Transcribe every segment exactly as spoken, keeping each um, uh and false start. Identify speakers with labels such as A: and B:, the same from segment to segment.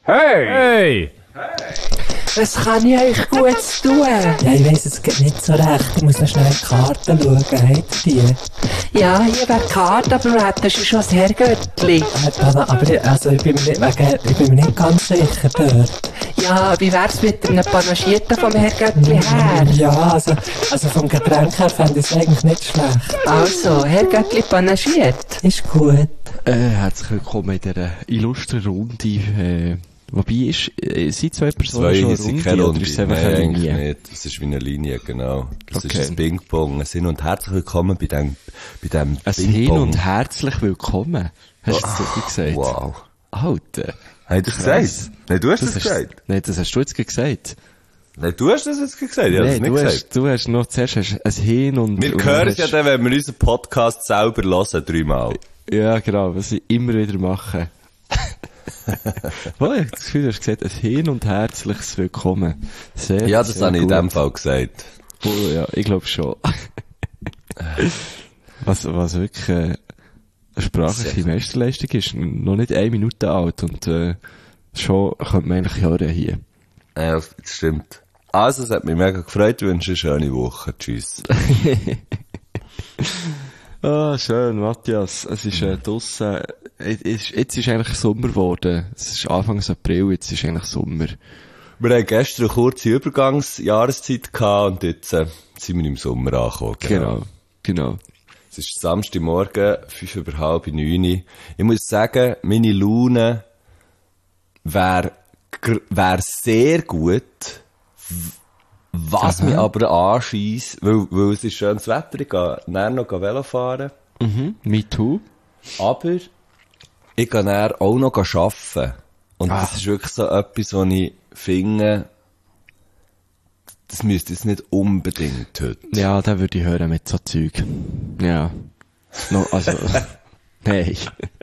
A: Hey! Hey!
B: Was kann ich euch Gutes tun?
C: Ja, ich weiss, es geht nicht so recht. Ich muss noch schnell in die Karten schauen. Habt ihr die?
B: Ja, hier wäre die Karte, aber du hättest schon das Herrgöttli.
C: Äh, aber ich, also ich, bin mir nicht, wegen, ich bin mir nicht ganz sicher dort.
B: Ja, wie wär's mit einem Panagierten vom Herrgöttli her?
C: Ja, also, also vom Getränk her fände ich es eigentlich nicht schlecht.
B: Also, Herrgöttli panagiert.
C: Ist gut.
D: Äh, herzlich willkommen in dieser illustren Runde. Äh, wobei, ist, äh, sind zwei Personen
E: Zwei
D: schon eine
E: sind
D: Runde,
E: keine
D: oder
E: Runde.
D: ist es einfach
E: Nein,
D: eine
E: eigentlich
D: Linie?
E: nicht. Das ist wie eine Linie, genau. Das
D: Okay.
E: ist ein Ping-Pong. Ein Hin- und herzlich willkommen bei dem, bei dem
D: Ein
E: Ping-Pong.
D: Hin und herzlich willkommen. Hast du das wirklich gesagt?
E: Wow.
D: Alter.
E: Hast du das
D: Krass.
E: gesagt? Nein, du hast das,
D: hast,
E: gesagt.
D: Nein, das hast du jetzt gesagt.
E: Nein, du hast das jetzt gesagt. Ich habe das
D: Nein,
E: nicht
D: du
E: gesagt.
D: hast, du hast noch zuerst hast ein Hin und...
E: Wir
D: und
E: hören es
D: hast-
E: ja dann, wenn wir unseren Podcast selber hören, dreimal.
D: Ja, genau, was ich immer wieder mache. Well, ich habe das Gefühl, du hast gesagt, ein Hin und herzliches Willkommen. Sehr,
E: Ja, das
D: sehr
E: habe ich in
D: gut.
E: dem Fall gesagt.
D: Oh, ja, ich glaube schon. was, was wirklich äh, eine sprachliche
E: Sehr.
D: Meisterleistung ist, noch nicht eine Minute alt und äh, schon könnte man eigentlich hören hier.
E: Ja, das stimmt. Also, es hat mich mega gefreut. Ich wünsche eine schöne Woche. Tschüss.
D: Ah, schön, Matthias. Es ist äh, draussen, äh, jetzt jetzt ist eigentlich Sommer geworden. Es ist Anfang April, jetzt ist eigentlich Sommer.
E: Wir haben gestern eine kurze Übergangsjahreszeit gehabt und jetzt äh, sind wir im Sommer angekommen.
D: Genau, genau.
E: Es ist Samstagmorgen, fünf über halb neun. Ich muss sagen, meine Laune wäre wär sehr gut, w- was
D: Aha.
E: mich aber anscheisst, weil, weil es ist schönes Wetter, ich gehe dann noch Velo fahren,
D: Mhm, me too.
E: aber ich gehe dann auch noch arbeiten. Und
D: Ah.
E: das ist wirklich so etwas, wo ich finde, das müsste jetzt nicht unbedingt heute.
D: Ja, da würde ich hören mit so Zeug. Ja. No, also, nein.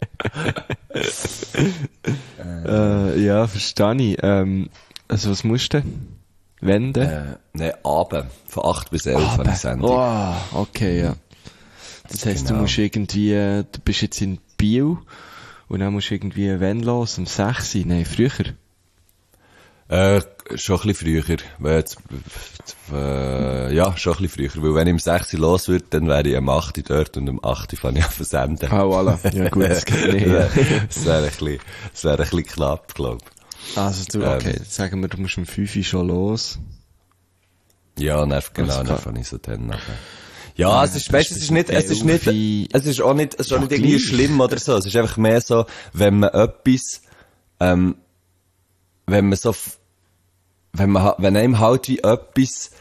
D: äh, ja, verstehe ich. Ähm, also, was musst du denn? Wenden?
E: Äh, nein, Abend, von acht bis elf habe ich Sendung.
D: Oh, okay, ja. Das heisst,
E: Genau.
D: du musst irgendwie, äh, du bist jetzt in Biel und dann musst du irgendwie, wenn los, um sechs Uhr? Nein, früher.
E: Äh, schon ein bisschen früher. Weil jetzt, äh, ja, schon ein bisschen früher. Weil wenn ich um sechs Uhr los würde, dann wäre ich um acht Uhr dort und um acht Uhr fange ich an zu senden.
D: Ah, voilà. Ja, gut, das geht nicht. Ja.
E: Das wäre ein bisschen, das wäre ein bisschen knapp, glaub ich.
D: Also, du, okay, sagen wir, du musst um fünf Uhr schon los.
E: Ja, nerv, genau,
D: Das
E: dann
D: kann-
E: fange ich so dann nachher. Ja, es ist,
D: das
E: weißt, es
D: ist
E: ist nicht, es ist nicht,
D: elfi.
E: es ist auch nicht, es ist auch
D: Ja,
E: nicht irgendwie
D: gleich.
E: schlimm oder so. Es ist einfach mehr so, wenn man etwas, ähm, wenn man so, f- wenn man, ha- wenn einem halt wie etwas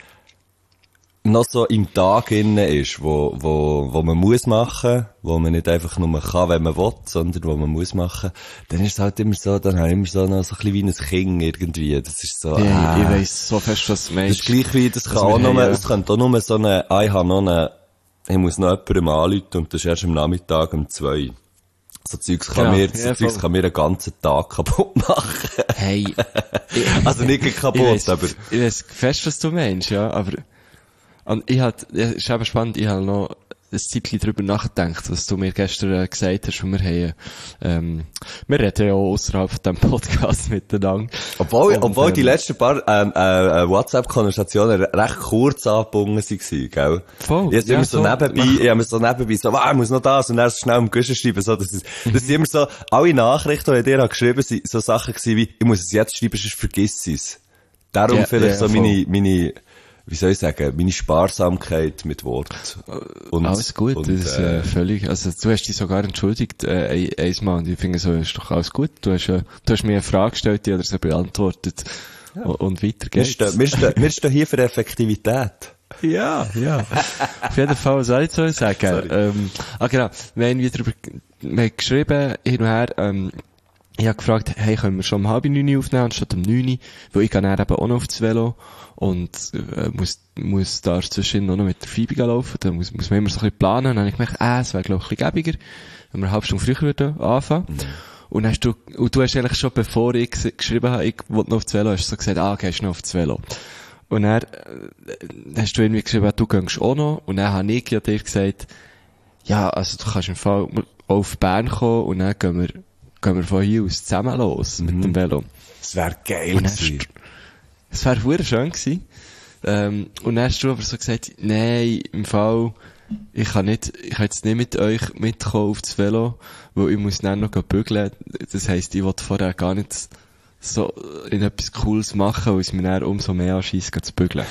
E: noch so im Tag inne ist, wo, wo, wo man muss machen, wo man nicht einfach nur kann, wenn man will, sondern wo man muss machen, dann ist es halt immer so, dann habe ich immer so noch so ein bisschen wie ein Kind irgendwie. Das ist so,
D: Ja,
E: ah.
D: ich weiss so fest, was du
E: Das
D: meinst.
E: ist gleich wie, das kann
D: Also
E: auch
D: wir
E: nur,
D: haben ja-
E: es könnte auch nur so eine, ah, ich habe noch eine, ich muss noch jemandem anrufen und das ist erst am Nachmittag um zwei. So Zeugs kann
D: Genau,
E: mir,
D: ja,
E: so Zeugs
D: voll.
E: kann mir einen ganzen Tag kaputt machen.
D: Hey.
E: Also nicht
D: Ich
E: kaputt,
D: weiss,
E: aber,
D: ich weiss fest, was du meinst, ja, aber, und ich hat, ja, ist eben spannend, ich habe noch ein Zeitchen drüber nachgedacht, was du mir gestern äh, gesagt hast, und wir haben, ähm, wir reden ja auch ausserhalb von diesem Podcast miteinander.
E: obwohl,
D: Und,
E: obwohl die
D: ähm,
E: letzten paar, ähm, äh, äh, WhatsApp-Konversationen recht kurz angebunden waren, gell?
D: Voll,
E: Ich hab's
D: ja,
E: immer so
D: voll.
E: nebenbei, ich hab mir so nebenbei so, ah, ich muss noch das, und dann schnell um Güschen schreiben, so, das ist, das sind immer so, alle Nachrichten, die ich dir habe geschrieben, sind so Sachen gewesen wie, ich muss es jetzt schreiben, sonst vergiss es. Darum
D: Ja,
E: vielleicht
D: ja,
E: so
D: voll.
E: meine, meine, wie soll ich sagen, meine Sparsamkeit mit Wort. Und,
D: Alles gut,
E: und,
D: das ist
E: äh,
D: äh, völlig, also du hast dich sogar entschuldigt, äh, ein- einmal, und ich finde so, ist doch alles gut, du hast, äh, du hast mir eine Frage gestellt, die hat er so beantwortet, und, und weiter
E: wir
D: geht's.
E: stehen, wir stehen, wir stehen hier für Effektivität.
D: Ja, ja. Auf jeden Fall, was soll ich so sagen?
E: Sorry.
D: Ähm, ah, genau. Wir haben wieder drüber, wir haben geschrieben, hin und her, ähm, ich habe gefragt, hey, können wir schon um halb neun aufnehmen, anstatt um neun? Weil ich gehe dann eben auch noch aufs Velo und, äh, muss, muss da zwischen noch mit der Phoebe gehen laufen, dann muss, muss man immer so ein bisschen planen, und dann habe ich gemerkt, äh, es wäre, glaube ich, ein bisschen gäbiger, wenn wir eine halbe Stunde früher würden anfangen. Mhm. Und dann hast du, und du hast eigentlich schon, bevor ich ges- geschrieben habe, ich wollte noch aufs Velo, hast du so gesagt, ah, gehst noch aufs Velo. Und dann, äh, hast du irgendwie geschrieben, du gehst auch noch. Und dann habe ich ja dir gesagt, ja, also du kannst im Fall auf Bern kommen und dann gehen wir, gehen wir von hier aus zusammen los mit dem Velo.
E: Das wäre geil
D: Und dann
E: gewesen.
D: hast- Es wäre verdammt schön gewesen. Ähm, und dann hast du aber so gesagt, nein, im Fall, ich kann nicht, ich kann jetzt nicht mit euch mitkommen auf das Velo, weil ich muss dann noch bügeln. Das heisst, ich wollte vorher gar nicht so in etwas Cooles machen, weil es mir dann umso mehr anscheisst, zu bügeln.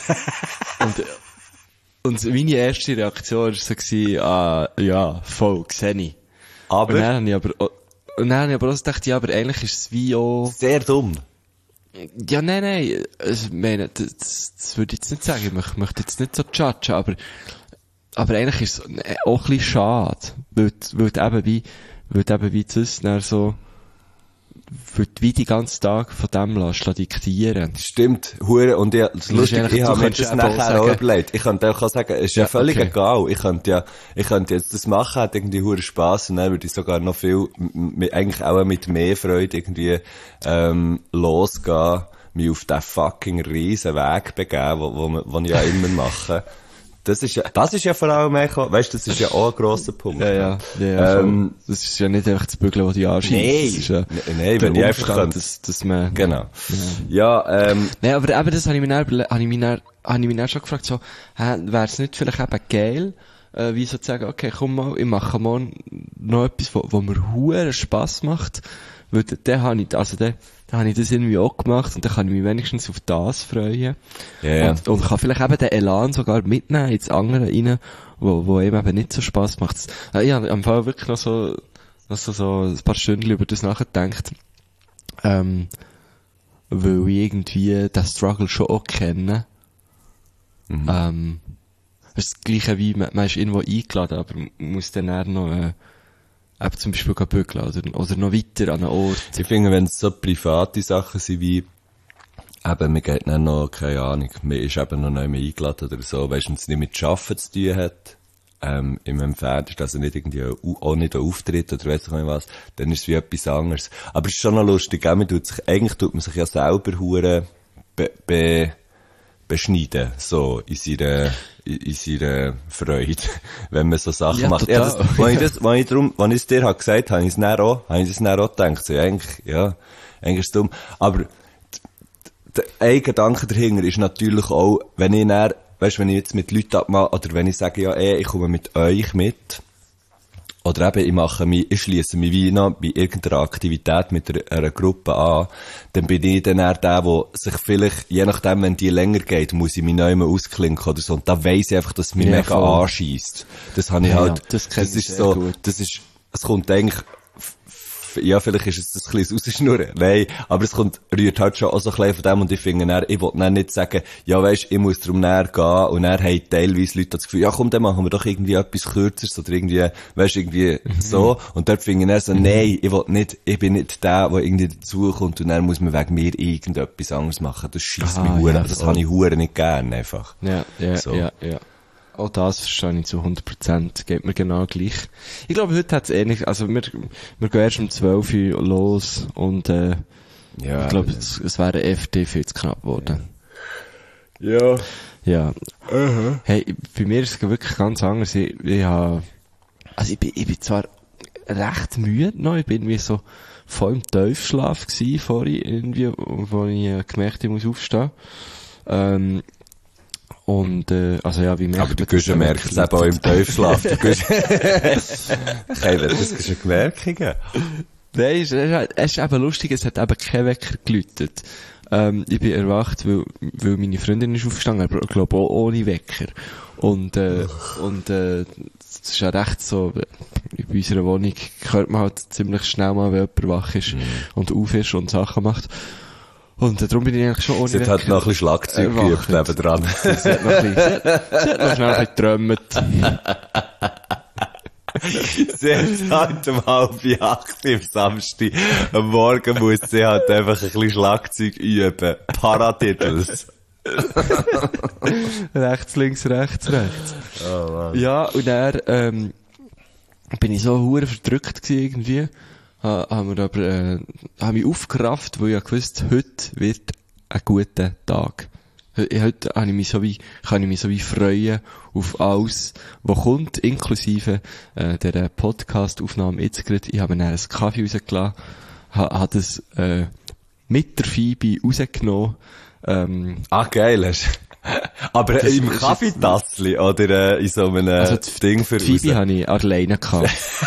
D: und, und meine erste Reaktion war so gewesen, ah, ja, voll, sehe ich.
E: Aber
D: Und dann habe ich aber, auch- und dann habe ich aber auch gedacht, ja, aber eigentlich ist es wie auch,
E: sehr dumm.
D: ja, nein, nein, also, ich meine, das, das, das würde ich jetzt nicht sagen, ich möchte, möchte jetzt nicht so judgen, aber, aber eigentlich ist es auch ein bisschen schade, weil, weil du eben wie, weil du eben wie das dann so, weil du wie die ganzen Tag von dem lässt, lässt diktieren.
E: Stimmt, hure, und ich, das
D: ist
E: lustig,
D: eigentlich-
E: ich
D: du
E: habe mir
D: könntest
E: das
D: eben auch
E: nachher auch
D: sagen-
E: überlegt. Ich könnte auch sagen, es ist ja,
D: Ja,
E: völlig
D: okay.
E: egal. Ich könnte ja, ich könnte jetzt das machen, hat irgendwie hure Spass, und dann würde ich sogar noch viel, m- m- eigentlich auch mit mehr Freude irgendwie, ähm, losgehen, mich auf den fucking riesen Weg begeben, wo, wo, wir- wo ich ja immer mache. Das ist ja, das ist ja vor allem, auch- weißt du, das ist ja auch ein grosser Punkt.
D: Ja, ja, ja, ja
E: Ähm,
D: voll. Das ist ja nicht einfach das Bügeln, das dich anschießt.
E: Nein.
D: Das ist ja
E: Nein, nein,
D: der
E: wenn ich einfach
D: Umstand,
E: könnte.
D: dass, dass man,
E: Genau. Ja, ähm,
D: Nein, aber eben das habe ich mir dann, überle- habe ich mir dann, habe ich mich dann schon gefragt, so, hä, wäre es nicht vielleicht eben geil, äh, wie so zu sagen, okay, komm mal, ich mache morgen noch etwas, wo, wo mir huere Spass macht, weil dann, dann habe ich, also dann, dann habe ich das irgendwie auch gemacht und dann kann ich mich wenigstens auf das freuen.
E: Ja, ja.
D: Und, und kann vielleicht eben den Elan sogar mitnehmen ins andere rein, wo, wo ihm eben nicht so Spass macht. Äh, Ich habe am Fall wirklich noch so, noch so, so ein paar Stunden über das nachgedacht, ähm, weil ich irgendwie den Struggle schon auch kenne.
E: Mhm.
D: Ähm, das ist das Gleiche wie, man, man ist irgendwo eingeladen, aber man muss dann eher noch, äh, eben zum Beispiel gehen bügeln oder, oder noch weiter an einen Ort.
E: ich finde, wenn es so private Sachen sind wie, eben, mir geht dann noch, keine Ahnung, mir ist eben noch nicht mehr eingeladen oder so, weißt du, wenn es nicht mit Arbeiten zu tun hat, ähm, im Empfehlen ist also nicht irgendwie, ein- auch nicht ein Auftritt oder weiss ich nicht was, dann ist es wie etwas anderes. Aber es ist schon noch lustig, auch, man tut sich, eigentlich tut man sich ja selber hure be, be, beschneiden, so, in seiner, in, in seiner Freude, wenn man so Sachen
D: Ja,
E: macht. Ja, das,
D: total.
E: wenn ich das, wenn ich drum, wenn ich es dir hab gesagt, habe ich es dann auch, habe ich das dann auch gedacht, so, ja, eigentlich, ja, eigentlich ist es dumm. Aber, der ein Gedanke dahinter ist natürlich auch, wenn ich dann, weißt, wenn ich jetzt mit Leuten abmache, oder wenn ich sage, ja, ey, ich komme mit euch mit, oder eben, ich mache mich, ich schliesse mich wie noch bei irgendeiner Aktivität mit einer, einer Gruppe an, dann bin ich dann eher der, der sich vielleicht, je nachdem, wenn die länger geht, muss ich mich neu mal ausklinken oder so, und da weiss ich einfach, dass es mich
D: Ja,
E: mega
D: voll.
E: anscheisst. Das habe ich
D: Ja,
E: halt,
D: das kenn ich
E: ist
D: sehr
E: so,
D: gut.
E: das ist, es kommt eigentlich, f- f- ja, vielleicht ist es das ein bisschen rausschnurren. Nein, aber es kommt, rührt halt schon auch so ein bisschen von dem, und ich finde dann, ich will dann nicht sagen, ja, weisst, ich muss darum näher gehen, und dann haben teilweise Leute das Gefühl, ja, komm, dann machen wir doch irgendwie etwas Kürzeres, oder irgendwie, weisst, irgendwie so, und dort finde ich dann so, nein, ich will nicht, ich bin nicht der, der irgendwie dazukommt, und dann muss man wegen mir irgendetwas anderes machen. Das scheisst
D: Ah,
E: mich hure,
D: ja,
E: das
D: voll.
E: habe ich hure nicht gern, einfach.
D: Ja, ja,
E: So.
D: ja, ja. Auch das verstehe ich zu hundert Prozent. Geht mir genau gleich. Ich glaube, heute hat es ähnlich, also wir, wir gehen erst um zwölf Uhr los und, äh,
E: Ja.
D: ich glaube, es, es wäre F D viel zu knapp geworden.
E: Ja.
D: Ja. Hey, bei mir ist es wirklich ganz anders. Ich, ich habe, also ich bin, ich bin zwar recht müde noch, ich bin irgendwie so voll im Tiefschlaf gewesen vorhin, irgendwie, wo ich äh, gemerkt habe, ich muss aufstehen. Ähm, und, äh, also ja, wie merkt
E: Aber du
D: man
E: kannst ja
D: das, wenn man
E: merken, es eben auch im Tiefschlaf. Du kannst, Keiner, das ist eine Gemerkung.
D: Nein, es ist, es ist eben lustig, es hat eben kein Wecker geläutet. Ähm, ich bin erwacht, weil, weil meine Freundin ist aufgestanden, aber ich glaube auch ohne Wecker. Und, äh, und, äh, es ist ja recht so, in unserer Wohnung hört man halt ziemlich schnell mal, wenn jemand wach ist und auf ist und Sachen macht. Und äh, darum bin ich eigentlich schon ohne
E: Sie hat
D: Wecker.
E: halt noch ein bisschen Schlagzeug geübt
D: erwacht.
E: nebendran.
D: Sie hat noch ein bisschen, sie hat, sie hat noch schnell ein bisschen geträumt.
E: Sie hat halt um halb acht am Samstag am Morgen muss sie halt einfach ein bisschen Schlagzeug üben. Paratitels.
D: Rechts, links, rechts, rechts.
E: Oh, Mann.
D: Ja, und dann, ähm, bin ich so hure verdrückt gewesen irgendwie. Ha, haben wir aber, äh, haben mich aufgerafft, weil ich ja gewusst, heute wird ein guter Tag. He- Heute habe ich mich so wie, kann ich mich so wie freuen auf alles, was kommt, inklusive, äh, der Podcast-Aufnahme jetzt gerade. Ich habe dann einen Kaffee rausgelassen, ha, ha das, äh, mit der Phoebe rausgenommen. Ähm,
E: Ah, geil. Hast Aber
D: Das
E: im
D: ist
E: Kaffeetassli oder äh, in so einem
D: also die,
E: Ding für
D: die Phoebe habe ich alleine gehabt.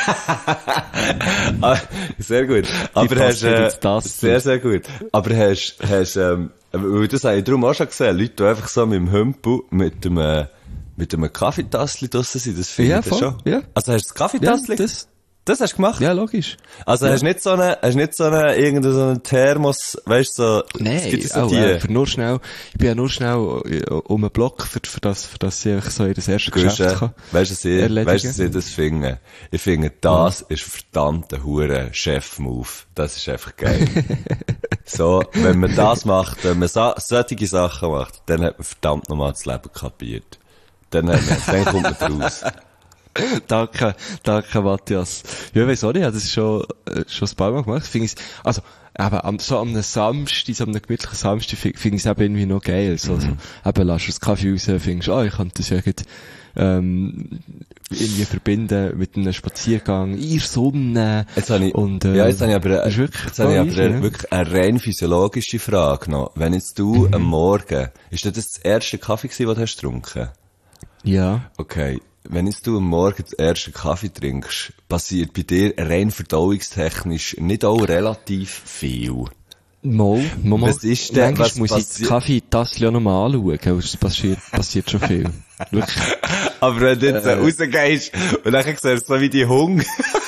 E: ah, sehr gut. Aber
D: passt
E: hast, äh,
D: ins Tassli.
E: sehr, sehr gut. Aber hast, hast, ähm, weil das habe ich darum auch schon gesehen, Leute, die einfach so mit dem Hümpel, mit dem, äh, mit einem Kaffeetassli draussen sind, das finde
D: Ja,
E: ich das
D: voll,
E: schon.
D: ja.
E: Also hast du das
D: Ja,
E: Kaffeetassli?
D: das,
E: Das hast du gemacht?
D: ja, logisch.
E: Also
D: Ja.
E: hast du nicht so eine, hast du nicht so eine, irgendeinen so einen Thermos, weißt du, so, es
D: Nein,
E: gibt so
D: oh,
E: die,
D: äh, für nur schnell, ich bin ja nur schnell äh, um einen Block, für, für das, für das ich einfach so in das erste Geschäft
E: Guschen,
D: kann.
E: weißt du, was ich,
D: erledigen.
E: weißt du, was ich das finde? Ich finde, das ist verdammt ein hure Chef-Move. Das ist einfach geil. So, wenn man das macht, wenn man so, solche Sachen macht, dann hat man verdammt nochmal das Leben kapiert. Dann, hat man, dann kommt man raus.
D: Danke, danke, Matthias. Ja, ich weiss auch nicht, ich habe das schon, äh, schon ein paar Mal gemacht. Finde ich, also, eben, am, so am Samstag, so am gemütlichen Samstag, finde find ich es eben irgendwie noch geil. So, so, eben, lass du das Kaffee raus, findest, ah, ich kann das ja gut, ähm, irgendwie verbinden mit einem Spaziergang, in der Sonne.
E: Jetzt habe ich,
D: und, äh,
E: ja, jetzt habe ich aber,
D: das ist
E: äh,
D: wirklich
E: jetzt habe ich
D: voll
E: aber
D: easy, ja.
E: wirklich eine rein physiologische Frage noch. Wenn jetzt du am Morgen, ist das das erste Kaffee gewesen, den du hast getrunken?
D: Ja.
E: Okay. Wenn jetzt du am Morgen den ersten Kaffee trinkst, passiert bei dir rein verdauungstechnisch nicht auch relativ viel.
D: Mal, mal, mal.
E: Was ist denn-
D: Manchmal
E: was
D: muss ich
E: passi-
D: das Kaffee-Tassel ja noch mal anschauen, weil es passiert, passiert schon viel. Wirklich.
E: Aber wenn du jetzt äh, rausgehst und dann siehst du so wie die Hunger,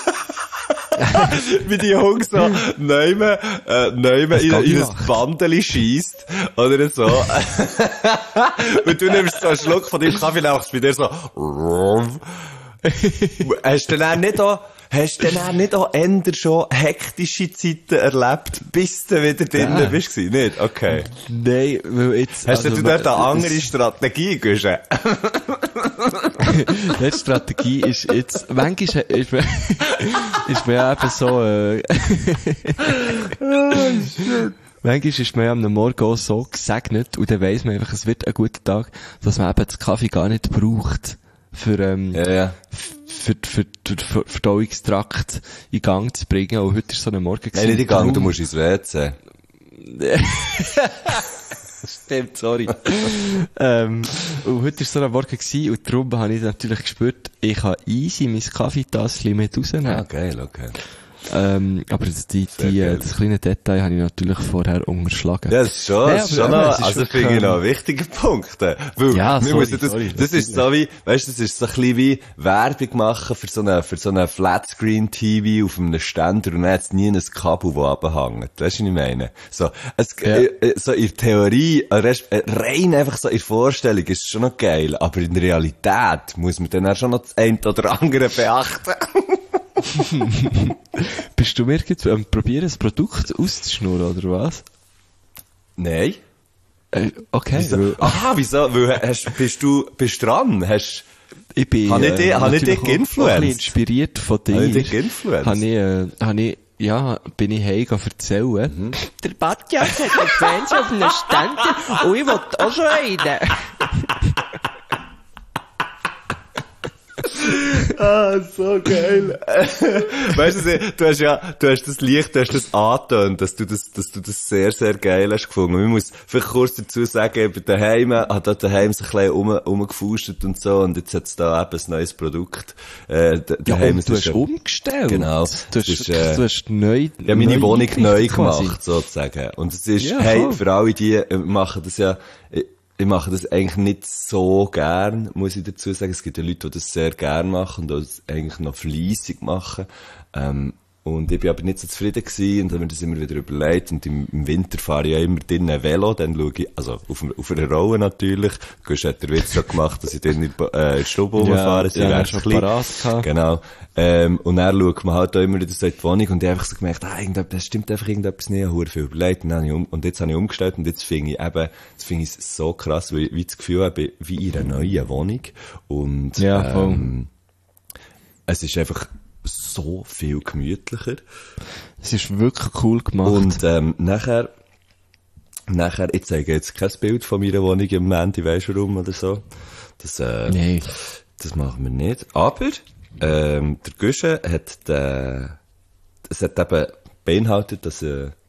E: wie die Hunger so neume, äh, neume in,
D: geht
E: in
D: nicht.
E: ein Bandeli schiesst, oder so. Und du nimmst so einen Schluck von deinem Kaffee und dann machst du bei dir so, hast du dann nicht auch, hast du dann nicht auch eher schon hektische Zeiten erlebt, bis du wieder drinnen
D: Ja.
E: bist gewesen? Nicht? Okay.
D: Nein, weil jetzt...
E: Hast
D: also,
E: du dort eine
D: das-
E: andere Strategie, Guschen?
D: Die Strategie ist jetzt, manchmal ist man, ist man ja eben so, äh, manchmal ist man ja am Morgen auch so gesegnet und dann weiss man einfach, es wird ein guter Tag, dass man eben das Kaffee gar nicht braucht, für, ähm,
E: Ja, ja.
D: für, für, für den Ver- Verdauungstrakt in Gang zu bringen. Und heute ist so ein Morgen
E: Nein, nicht in Gang, du
D: Darum-
E: musst ins W C.
D: Stimmt, sorry. ähm, und heute war so ein Morgen gewesen, und darum habe ich natürlich gespürt, ich kann easy mein Kaffeetassli mit rausnehmen.
E: Ah, geil, okay.
D: Ähm, aber das, die,
E: Sehr
D: die,
E: geil.
D: äh, das kleine Detail habe ich natürlich vorher unterschlagen.
E: Ja, das ist schon,
D: Nein,
E: das ist
D: aber
E: schon
D: eben,
E: noch,
D: es ist
E: also
D: wirklich,
E: finde ich noch
D: ähm,
E: ein wichtiger Punkt. äh. Weil,
D: Ja,
E: wir
D: sorry,
E: müssen das,
D: sorry,
E: das ist so wie, weißt du, das ist so ein bisschen wie Werbung machen für so eine, für so eine Flatscreen-T V auf einem Ständer und dann hat es nie ein Kabel, das runterhängt. Weißt du, was ich meine? So, es,
D: Ja.
E: äh, äh, so in der Theorie, äh, rest- äh, rein einfach so in der Vorstellung ist es schon noch geil, aber in der Realität muss man dann auch schon noch das eine oder andere beachten.
D: Bist du mir jetzt am probieren, das Produkt auszuschnurren, oder was?
E: Nein.
D: Äh, okay.
E: Wieso?
D: weil-
E: Aha, wieso? Weil, hast, bist du, bist dran? Hast,
D: Ich bin,
E: Habe ich dich-
D: äh,
E: habe ich dich
D: natürlich auch- auch ein
E: geinfluenced?
D: bisschen inspiriert von dir.
E: Habe ich dich geinfluenced?
D: Habe ich, äh, habe ich, ja, bin ich heim erzählen.
E: Mhm.
B: Der Matthias hat einen Fernseher auf einem Ständer und ich will auch schon einen.
E: Ah, so geil. Weißt du, du hast ja, du hast das Licht, du hast das angetönt, dass du das, dass du das sehr, sehr geil hast gefunden. Man muss vielleicht kurz dazu sagen, eben daheim, hat da daheim so ein bisschen um, umgefuscht und so, und jetzt hat's da eben ein neues Produkt, äh, da-
D: Ja,
E: daheim.
D: und du
E: Es
D: hast
E: ist-
D: umgestellt.
E: Genau.
D: Du
E: Es
D: hast,
E: ist, äh,
D: du hast neu,
E: Ja, meine Wohnung
D: eingerichtet
E: neu
D: quasi.
E: gemacht, sozusagen. Und es ist,
D: Ja,
E: hey,
D: voll.
E: für alle die, äh, machen das ja, ich, ich mache das eigentlich nicht so gern, muss ich dazu sagen. Es gibt ja Leute, die das sehr gern machen und das eigentlich noch fleissig machen. Ähm, und ich bin aber nicht so zufrieden gewesen und habe mir das immer wieder überlegt. Und im, im Winter fahre ich ja immer drinnen Velo, dann schaue ich, also auf, auf einer Rolle natürlich. Gusch hat der Witz schon gemacht, dass ich dann in die äh, Stube rumfahre, sie
D: ja,
E: wäre
D: hast schon
E: klein.
D: parat gehabt.
E: Genau. Ähm, und dann schaut man halt auch immer wieder so in die Wohnung und ich habe einfach so gemerkt, ah, irgendetwas, das stimmt einfach irgendetwas nicht, ich habe viel überlegt. Und, dann habe ich um, und jetzt habe ich umgestellt und jetzt finde ich eben, jetzt finde ich es so krass, weil ich wie das Gefühl habe, wie in einer neuen Wohnung. Und,
D: Ja, voll.
E: ähm, es ist einfach so viel gemütlicher.
D: Es ist wirklich cool gemacht.
E: Und, ähm, nachher, nachher, ich zeige jetzt kein Bild von meiner Wohnung im Moment, weisst du warum oder so. Das, äh,
D: Nein.
E: das machen wir nicht. Aber, ähm, der Guschen hat, äh, es hat eben beinhaltet, dass, äh,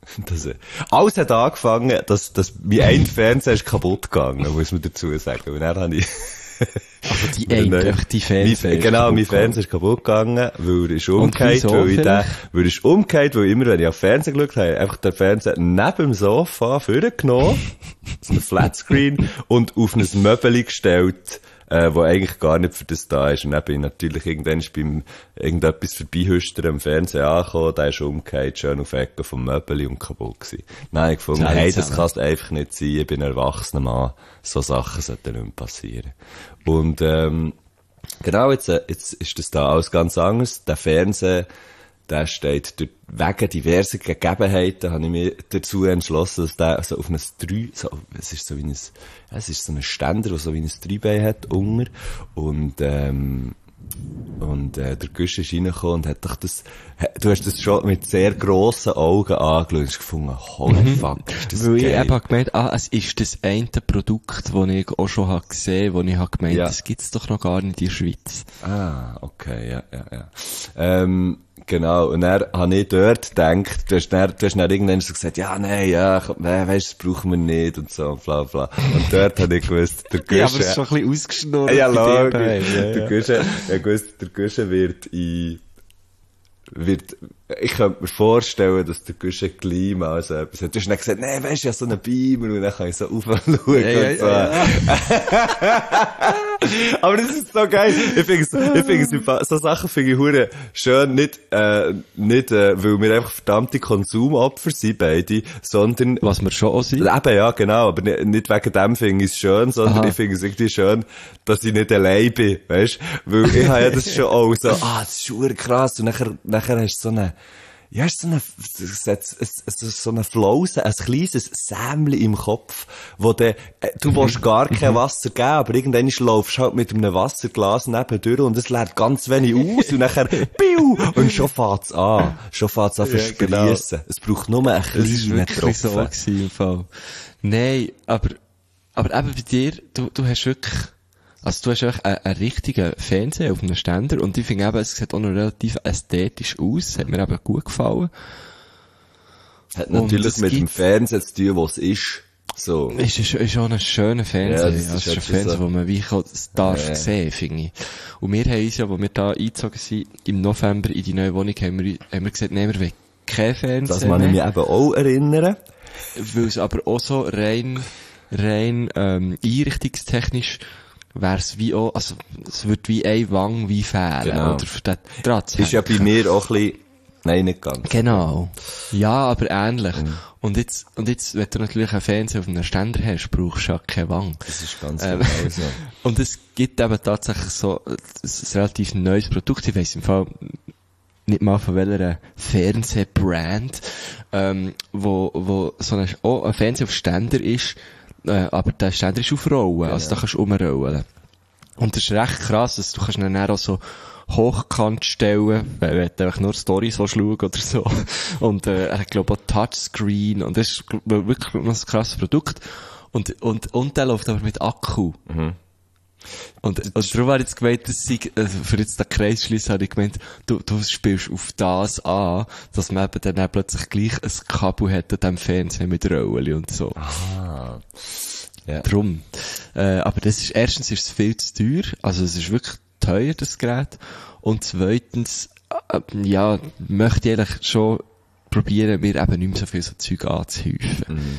E: das, äh, alles hat angefangen, dass, dass mein ein Fernseher ist kaputt gegangen, muss man dazu sagen. Und dann habe ich,
D: also die eine, die Fernseher.
E: Genau, mein Fernseher ist kaputt gegangen, weil er ist umgekehrt, weil ich den, weil er ist umgekehrt, weil immer, wenn ich auf Fernsehen geschaut habe, einfach den Fernseher neben dem Sofa vorgenommen, so ein Flatscreen, und auf ein Möbel gestellt, äh, wo eigentlich gar nicht für das da ist. Und dann bin ich natürlich irgendwann ist beim, irgendetwas vorbeihüstern am Fernsehen angekommen, der ist umgekehrt, schön auf Ecke vom Möbel und kaputt gewesen. Nein, ich gefunden, hey, das kann es einfach nicht sein, ich bin ein erwachsener Mann, so Sachen sollten nicht mehr passieren. Und, ähm, genau, jetzt, äh, jetzt ist das da alles ganz anders. Der Fernseher, der steht durch, wegen diverser Gegebenheiten, habe ich mich dazu entschlossen, dass der so auf ein drei, so, es ist so wie ein, es ist so ein Ständer, der so wie ein Dreibein hat, unter. Und, ähm, und, äh, der Gusch ist reingekommen und hat doch das, du hast das schon mit sehr grossen Augen angeschaut und hast gefunden, holy
D: mhm.
E: fuck, ist das
D: Weil
E: geil.
D: ich eben gemeint, ah, es ist das eine Produkt, das ich auch schon habe gesehen, wo ich habe gemeint,
E: Ja.
D: das gibt's doch noch gar nicht in der Schweiz.
E: Ah, okay, ja, ja, ja. Ähm, genau, und dann habe ich dort gedacht, du hast dann, du hast dann irgendwann so gesagt, ja, nein, ja, we- weisst, das brauchen wir nicht und so, bla, bla. Und dort habe ich gewusst, der Gusch...
D: Ja, aber es ist schon ein bisschen ausgeschnurrt.
E: Ja,
D: bei dir
E: logisch.
D: daheim, ja, ja.
E: Der Gusch, ja, gewusst, der Gusch wird in... wird, ich könnte mir vorstellen, dass der Gusch gleich mal so etwas hat. Du hast dann gesagt, nein, weisst du, ja, so einen Beamer, und dann kann ich so aufschauen
D: Ja, ja,
E: und so.
D: ja,
E: Aber das ist so geil. Ich finde es, ich finde es, im Fall- so Sachen finde ich hure schön, nicht, äh, nicht, äh, weil wir einfach verdammte Konsumopfer sind, beide, sondern,
D: Was wir schon auch sind.
E: Eben, ja, genau, aber ni- nicht wegen dem finde ich es schön, sondern
D: Aha.
E: ich finde es irgendwie schön, dass ich nicht allein bin, weißt? Weil ich habe ja das schon auch so, ah, das ist schon krass, und nachher, nachher hast du so eine, ja, hast du so eine, so eine Flause, ein kleines Sämli im Kopf, wo de, äh, du willst gar kein Wasser geben, aber irgendwann laufst du halt mit einem Wasserglas nebendurch und es leert ganz wenig aus und nachher, piu, und schon fährt's an. Schon fährt's an
D: Ja,
E: zu
D: genau.
E: spriessen. Es braucht nur einen
D: Das ist
E: kleinen
D: wirklich so
E: Tropfen.
D: gewesen, im Fall. Nein, aber, aber eben bei dir, du, du hast wirklich, also du hast wirklich einen, einen richtigen Fernseher auf einem Ständer und ich finde eben, es sieht auch noch relativ ästhetisch aus, hat mir eben gut gefallen.
E: Hat
D: Und
E: natürlich
D: es
E: mit dem
D: gibt-
E: Fernsehen zu tun, was es ist. So.
D: Es ist, ist auch ein schöner Fernseher.
E: Ja,
D: Ja,
E: das
D: das
E: ist
D: ist ein
E: halt
D: Fernseher,
E: so.
D: wo man wie kann- es darf
E: Ja.
D: sehen, finde ich. Und wir haben uns ja, wo wir da eingezogen sind, im November in die neue Wohnung, haben wir, haben wir gesagt, nein, wir wollen keinen Fernseher
E: Das kann ich mich
D: mehr,
E: eben auch erinnern.
D: weil es aber auch so rein, rein, ähm, einrichtungstechnisch wär's wie auch, also, es wird wie ein Wang wie fehlen,
E: Genau.
D: oder für den dran zu
E: Ist ja
D: hängen.
E: bei mir auch ein bisschen, nein, nicht ganz.
D: Genau. Ja, aber ähnlich.
E: Mhm.
D: Und jetzt, und jetzt, wenn du natürlich einen Fernseher auf einem Ständer hast, brauchst du ja keine Wang.
E: Das ist ganz
D: Ähm,
E: genau so.
D: Und es gibt eben tatsächlich so ein, ein relativ neues Produkt. Ich weiss im Fall nicht mal von welcher Fernsehbrand, ähm, wo, wo so ein, oh, ein Fernseher auf Ständer ist, äh, aber der Ständer ist auf Rollen, also da kannst du umrollen. Und das ist recht krass, dass du kannst dann auch so hochkant stellen, wenn wenn du einfach nur Storys schauen oder so. Und, äh, er hat, glaube ich, auch Touchscreen, und das ist glaub, ich, wirklich noch ein krasses Produkt. Und, und, und der läuft aber mit Akku.
E: Mhm.
D: Und, und darum habe ich jetzt gemeint, dass ich, also für jetzt den Kreis schliessen, habe ich gemeint, du, du spielst auf das an, dass man eben dann auch plötzlich gleich ein Kabel hat an diesem Fernseher mit Rollen und so.
E: Ah. Ja.
D: Drum. Äh, aber das ist, erstens ist es viel zu teuer, also es ist wirklich teuer, das Gerät. Und zweitens, äh, ja, möchte ich eigentlich schon probieren, mir eben nicht mehr so viel so Zeug anzuhäufen.
E: Mhm.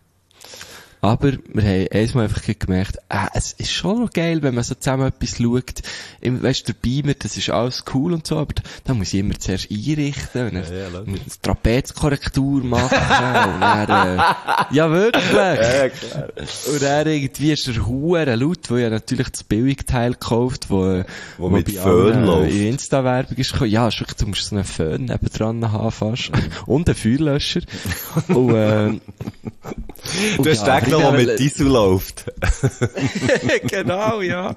D: Aber wir haben einmal einfach gemerkt, äh, es ist schon noch geil, wenn man so zusammen etwas schaut. Im, weißt du, der Beamer, das ist alles cool und so, aber da, da muss ich immer zuerst einrichten, und dann
E: Ja, ja, logisch.
D: muss ich Trapezkorrektur machen, und dann, äh, ja wirklich.
E: Ja, klar.
D: Und dann irgendwie ist der Huren laut, weil ja natürlich das Billigteil gekauft, wo,
E: Wo mit
D: bei
E: Föhn
D: allen,
E: läuft.
D: äh, in Insta-Werbung ist gekommen. Ja, ist wirklich, du musst so einen Föhn nebendran haben fast. Und einen Feuerlöscher. Und, äh, und
E: Du hast
D: ja,
E: den genommen,
D: ich
E: der
D: bin
E: mit Diesel läuft.
D: genau, ja.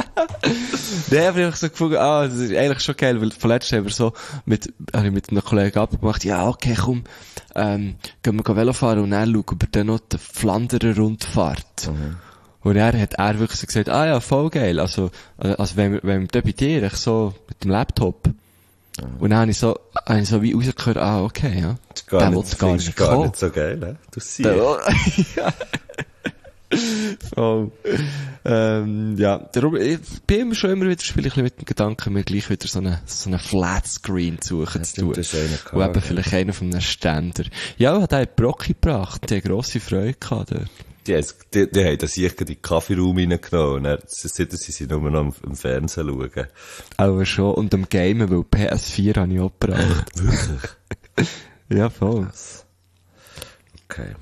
D: Dann habe ich einfach so gefunden, ah, das ist eigentlich schon geil, weil vorletzt haben wir so mit, habe ich mit einem Kollegen abgemacht, ja, okay, komm, ähm, gehen wir Velo fahren und dann schauen wir dann noch die Flanderer Rundfahrt.
E: Mhm.
D: Und er hat er wirklich so gesagt, ah ja, voll geil, also, äh, also wenn wir, wenn wir da bei dir, ich so, mit dem Laptop. Und dann habe ich so, habe ich so wie rausgehört, ah, okay, ja.
E: gar
D: der
E: nicht,
D: will gar
E: findest
D: nicht
E: gar
D: kommen.
E: nicht so geil, ne? Du siehst.
D: Ja. Voll. Ähm, ja, darum, ich bin immer schon immer wieder, spiele ich ein bisschen mit dem Gedanken, mir gleich wieder so einen, so einen Flatscreen zu suchen zu tun.
E: Das ist einer gehabt,
D: Und eben
E: ja.
D: vielleicht einer von einem Ständer. Ja, hat einen Brocki gebracht, die hat grosse Freude gehabt dort.
E: Die, haben- die, die haben das sicher in den Kaffeeraum reingenommen. Und dann, seitdem sie sie nur noch am, am Fernsehen schauen.
D: Auch schon. Und am Gamen, weil P S vier habe ich auch gebracht.
E: Wirklich?
D: Ja, voll.
E: Okay.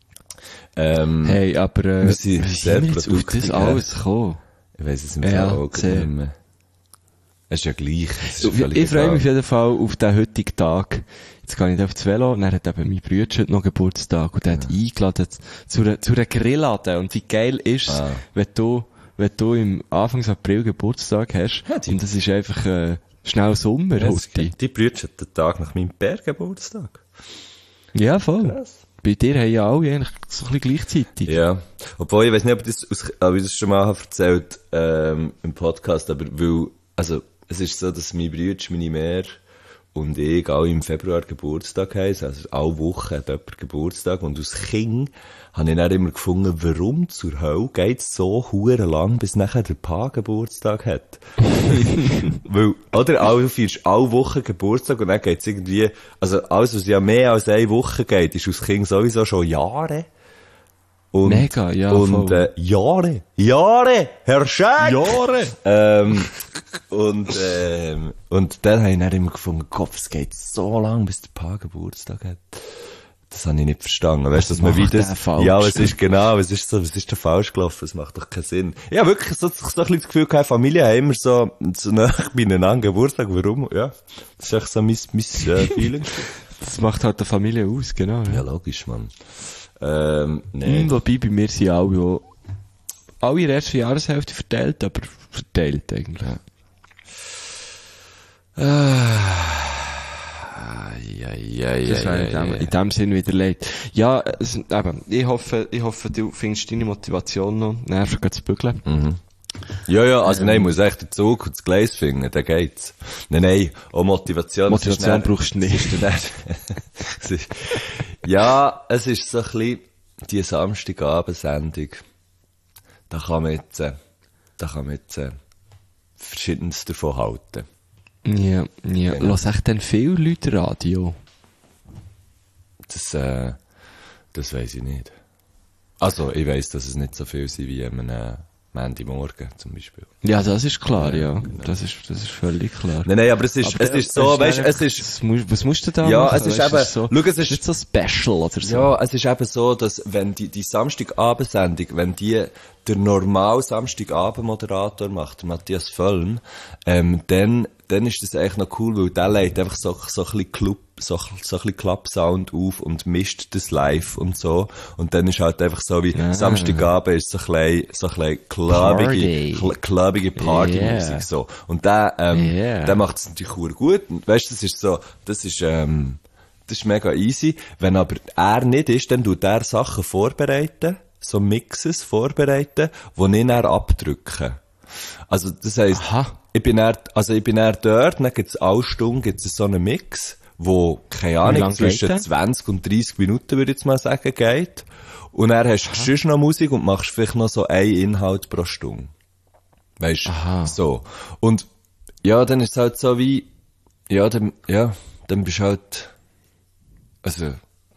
E: Ähm,
D: Hey, aber, äh,
E: wir sind
D: wie
E: sehr
D: sind wir jetzt auf
E: produktiv,
D: das
E: ja.
D: alles gekommen?
E: ich weiss es im
D: Ja,
E: Fall auch gar
D: sehr.
E: nicht mehr. Es ist ja gleich. Es ist
D: Ich,
E: völlig
D: ich freue
E: egal.
D: mich auf jeden Fall auf den heutigen Tag. Jetzt gehe ich auf das Velo, und dann hat eben mein Bruder heute noch Geburtstag, und der hat eingeladen zu einer, zu einer Grillade. Und wie geil ist es,
E: Ah.
D: wenn du, wenn du im Anfang April Geburtstag hast,
E: Ja, die-
D: und das ist einfach, äh, schnell Sommer,
E: Ja,
D: heute.
E: die Brüder hat den Tag nach meinem Bärgeburtstag.
D: Ja, voll.
E: Krass.
D: Bei dir haben ja alle eigentlich so ein bisschen gleichzeitig.
E: Ja. Obwohl, ich weiß nicht, ob ich das, aus, ob ich das schon mal habe erzählt, ähm, im Podcast, aber weil, also, es ist so, dass meine Brüder, meine Mehr und ich alle im Februar Geburtstag haben. Also, alle Wochen hat jemand Geburtstag. Und als Kind habe ich dann immer gefunden, warum zur Hölle geht es so hure lang, bis nachher der Pa Geburtstag hat. Weil, oder, alle feierst alle Wochen Geburtstag und dann geht's irgendwie, also, alles, was ja mehr als eine Woche geht, ist als Kind sowieso schon Jahre. Und,
D: Mega, ja,
E: Und,
D: voll.
E: äh, Jahre, Jahre, Herr Scheck!
D: Jahre!
E: Ähm, und, ähm, und dann habe ich dann immer gefunden, Gott, es geht so lang, bis der Pa Geburtstag hat. Das habe ich nicht verstanden. Weißt du, dass man
D: macht
E: wieder,
D: der falsch?
E: ja, was ist genau, was ist so, was ist da falsch gelaufen? Das macht doch keinen Sinn. Ja, wirklich, so, so ein bisschen das Gefühl gehabt, Familie haben immer so, so nah beieinander Geburtstag. Warum? Ja. Das ist echt so mein, mein, äh, Feeling.
D: Das macht halt die Familie aus, genau.
E: Ja,
D: Ja.
E: logisch, Mann. Ähm, nee.
D: Mhm, wobei bei mir sind alle auch, alle in der ersten Jahreshälfte verteilt, aber verteilt eigentlich.
E: Ja, ja, ja,
D: Das wäre in, dem, in dem Sinn wieder leid. Ja, es, eben, ich hoffe, ich hoffe, du findest deine Motivation noch, nervig zu bügeln.
E: Mhm. Ja, ja, also nein, ich muss echt den Zug und das Gleis finden, dann geht's. Nein, nein, auch Motivation. das ist
D: Motivation
E: dann-
D: brauchst du nicht.
E: das ist dann- es ist- Ja, es ist so ein bisschen die Samstagabendsendung. Da kann man jetzt, äh, da kann man jetzt, äh, Verschiedenes davon halten.
D: Ja, ja.
E: Genau.
D: Lass echt dann viele Leute Radio.
E: Das, äh, das weiss ich nicht. Also, ich weiss, dass es nicht so viel sind wie am äh, Montagmorgen zum Beispiel.
D: Ja, das ist klar, ja. Das ist, das ist völlig klar.
E: Nein, nein, aber es ist,
D: Aber
E: es
D: der-
E: ist so,
D: das
E: weißt,
D: einfach-
E: es ist,
D: das muss- Was musst du da
E: Ja,
D: machen?
E: es ist
D: Weißt,
E: eben-
D: so,
E: schau, es ist-
D: nicht so special oder so.
E: ja, es ist eben so, dass wenn die, die Samstagabendsendung, wenn die der normal Samstagabend-Moderator macht, der Matthias Völln, ähm, dann, dann ist das eigentlich noch cool, weil der legt einfach so, so ein bisschen Club, so, so ein bisschen Club-Sound auf und mischt das live und so. Und dann ist halt einfach so wie,
D: Ah.
E: Samstagabend ist so ein bisschen, so ein bisschen clubbige,
D: Party.
E: cl- clubbige Partymusik,
D: Yeah.
E: so. Und der, ähm,
D: Yeah.
E: der macht es natürlich sehr gut. Und weißt du, das ist so, das ist, ähm, das ist mega easy. Wenn aber er nicht ist, dann tut er Sachen vorbereiten, so Mixes vorbereiten, die ich dann abdrücke. Also, das heisst,
D: Aha.
E: ich bin dann, also ich bin dann dort, dann gibt's alle Stunden gibt's so einen Mix, wo, keine Ahnung,
D: lang geht
E: zwischen
D: der?
E: zwanzig und dreissig Minuten, würde ich jetzt mal sagen, geht. Und dann hast du sonst noch Musik und machst vielleicht noch so einen Inhalt pro Stunde. Weisst,
D: Aha.
E: so. Und, ja, dann ist es halt so wie, ja, dann, ja, dann bist du halt, also,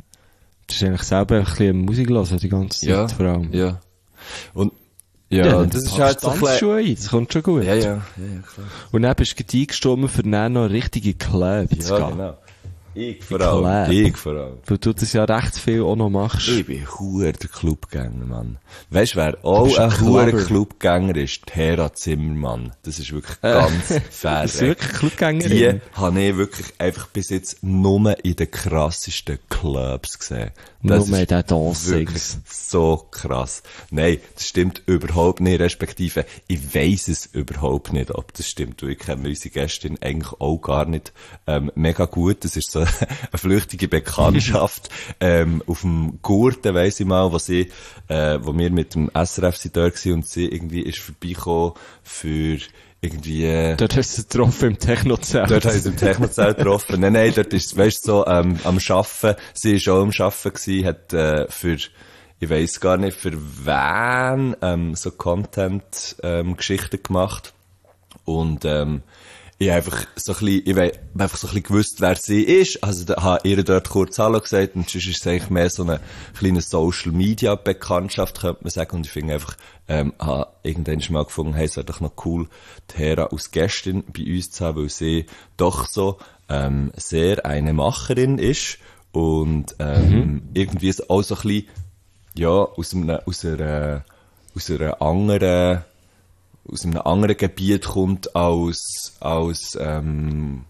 D: Du bist eigentlich selber ein bisschen Musik hören, die ganze Zeit
E: ja,
D: vor allem.
E: ja. Und, ja,
D: Ja,
E: das ist halt so ein bisschen,
D: schon ein, das kommt schon gut.
E: ja, ja, ja, ja, klar.
D: Und dann bist du gleich eingestimmt, für dann noch richtige Club zu
E: Ja,
D: gehen.
E: genau. Ich vor allem,
D: Club.
E: ich vor allem.
D: Weil du das ja recht viel auch noch machst.
E: Ich bin huer der Clubgänger, Mann. Weisst du, wer auch
D: bist ein
E: ein huer
D: Clubber.
E: Clubgänger ist? Die Hera Zimmermann. Das ist wirklich ganz fair.
D: Bist du wirklich Clubgängerin?
E: Die habe ich wirklich einfach bis jetzt nur in den krassesten Clubs gesehen. Das
D: Nur in
E: ist
D: den Dancings.
E: wirklich so krass. Nein, das stimmt überhaupt nicht, respektive ich weiss es überhaupt nicht, ob das stimmt. Weil ich kenne unsere Gästin eigentlich auch gar nicht ähm, mega gut. Das ist so eine flüchtige Bekanntschaft. ähm, auf dem Gurten weiss ich mal, wo sie, äh, wo wir mit dem S R F sind da waren und sie irgendwie ist vorbeigekommen für irgendwie, äh,
D: Dort hast du es getroffen im Technozelt.
E: dort habe ich es im Technozelt getroffen. Nein, nein, dort ist, weißt du, so, ähm, am Arbeiten, sie ist auch am Arbeiten gewesen, hat, äh, für, ich weiss gar nicht, für wen, ähm, so Content, ähm, Geschichten gemacht. Und, ähm, ich habe einfach so ein bisschen, ich habe einfach so ein bisschen gewusst, wer sie ist. Also, da habe ihr dort kurz Hallo gesagt, und sonst ist es eigentlich mehr so eine kleine Social-Media-Bekanntschaft, könnte man sagen. Und ich finde einfach, ähm, habe irgendwann mal gefunden, hey, es wäre doch noch cool, die Hera als Gästin bei uns zu haben, weil sie doch so, ähm, sehr eine Macherin ist. Und, ähm, mhm. irgendwie auch so ein bisschen, ja, aus einem, aus einer, aus einer anderen, aus einem anderen Gebiet kommt als, als, ähm,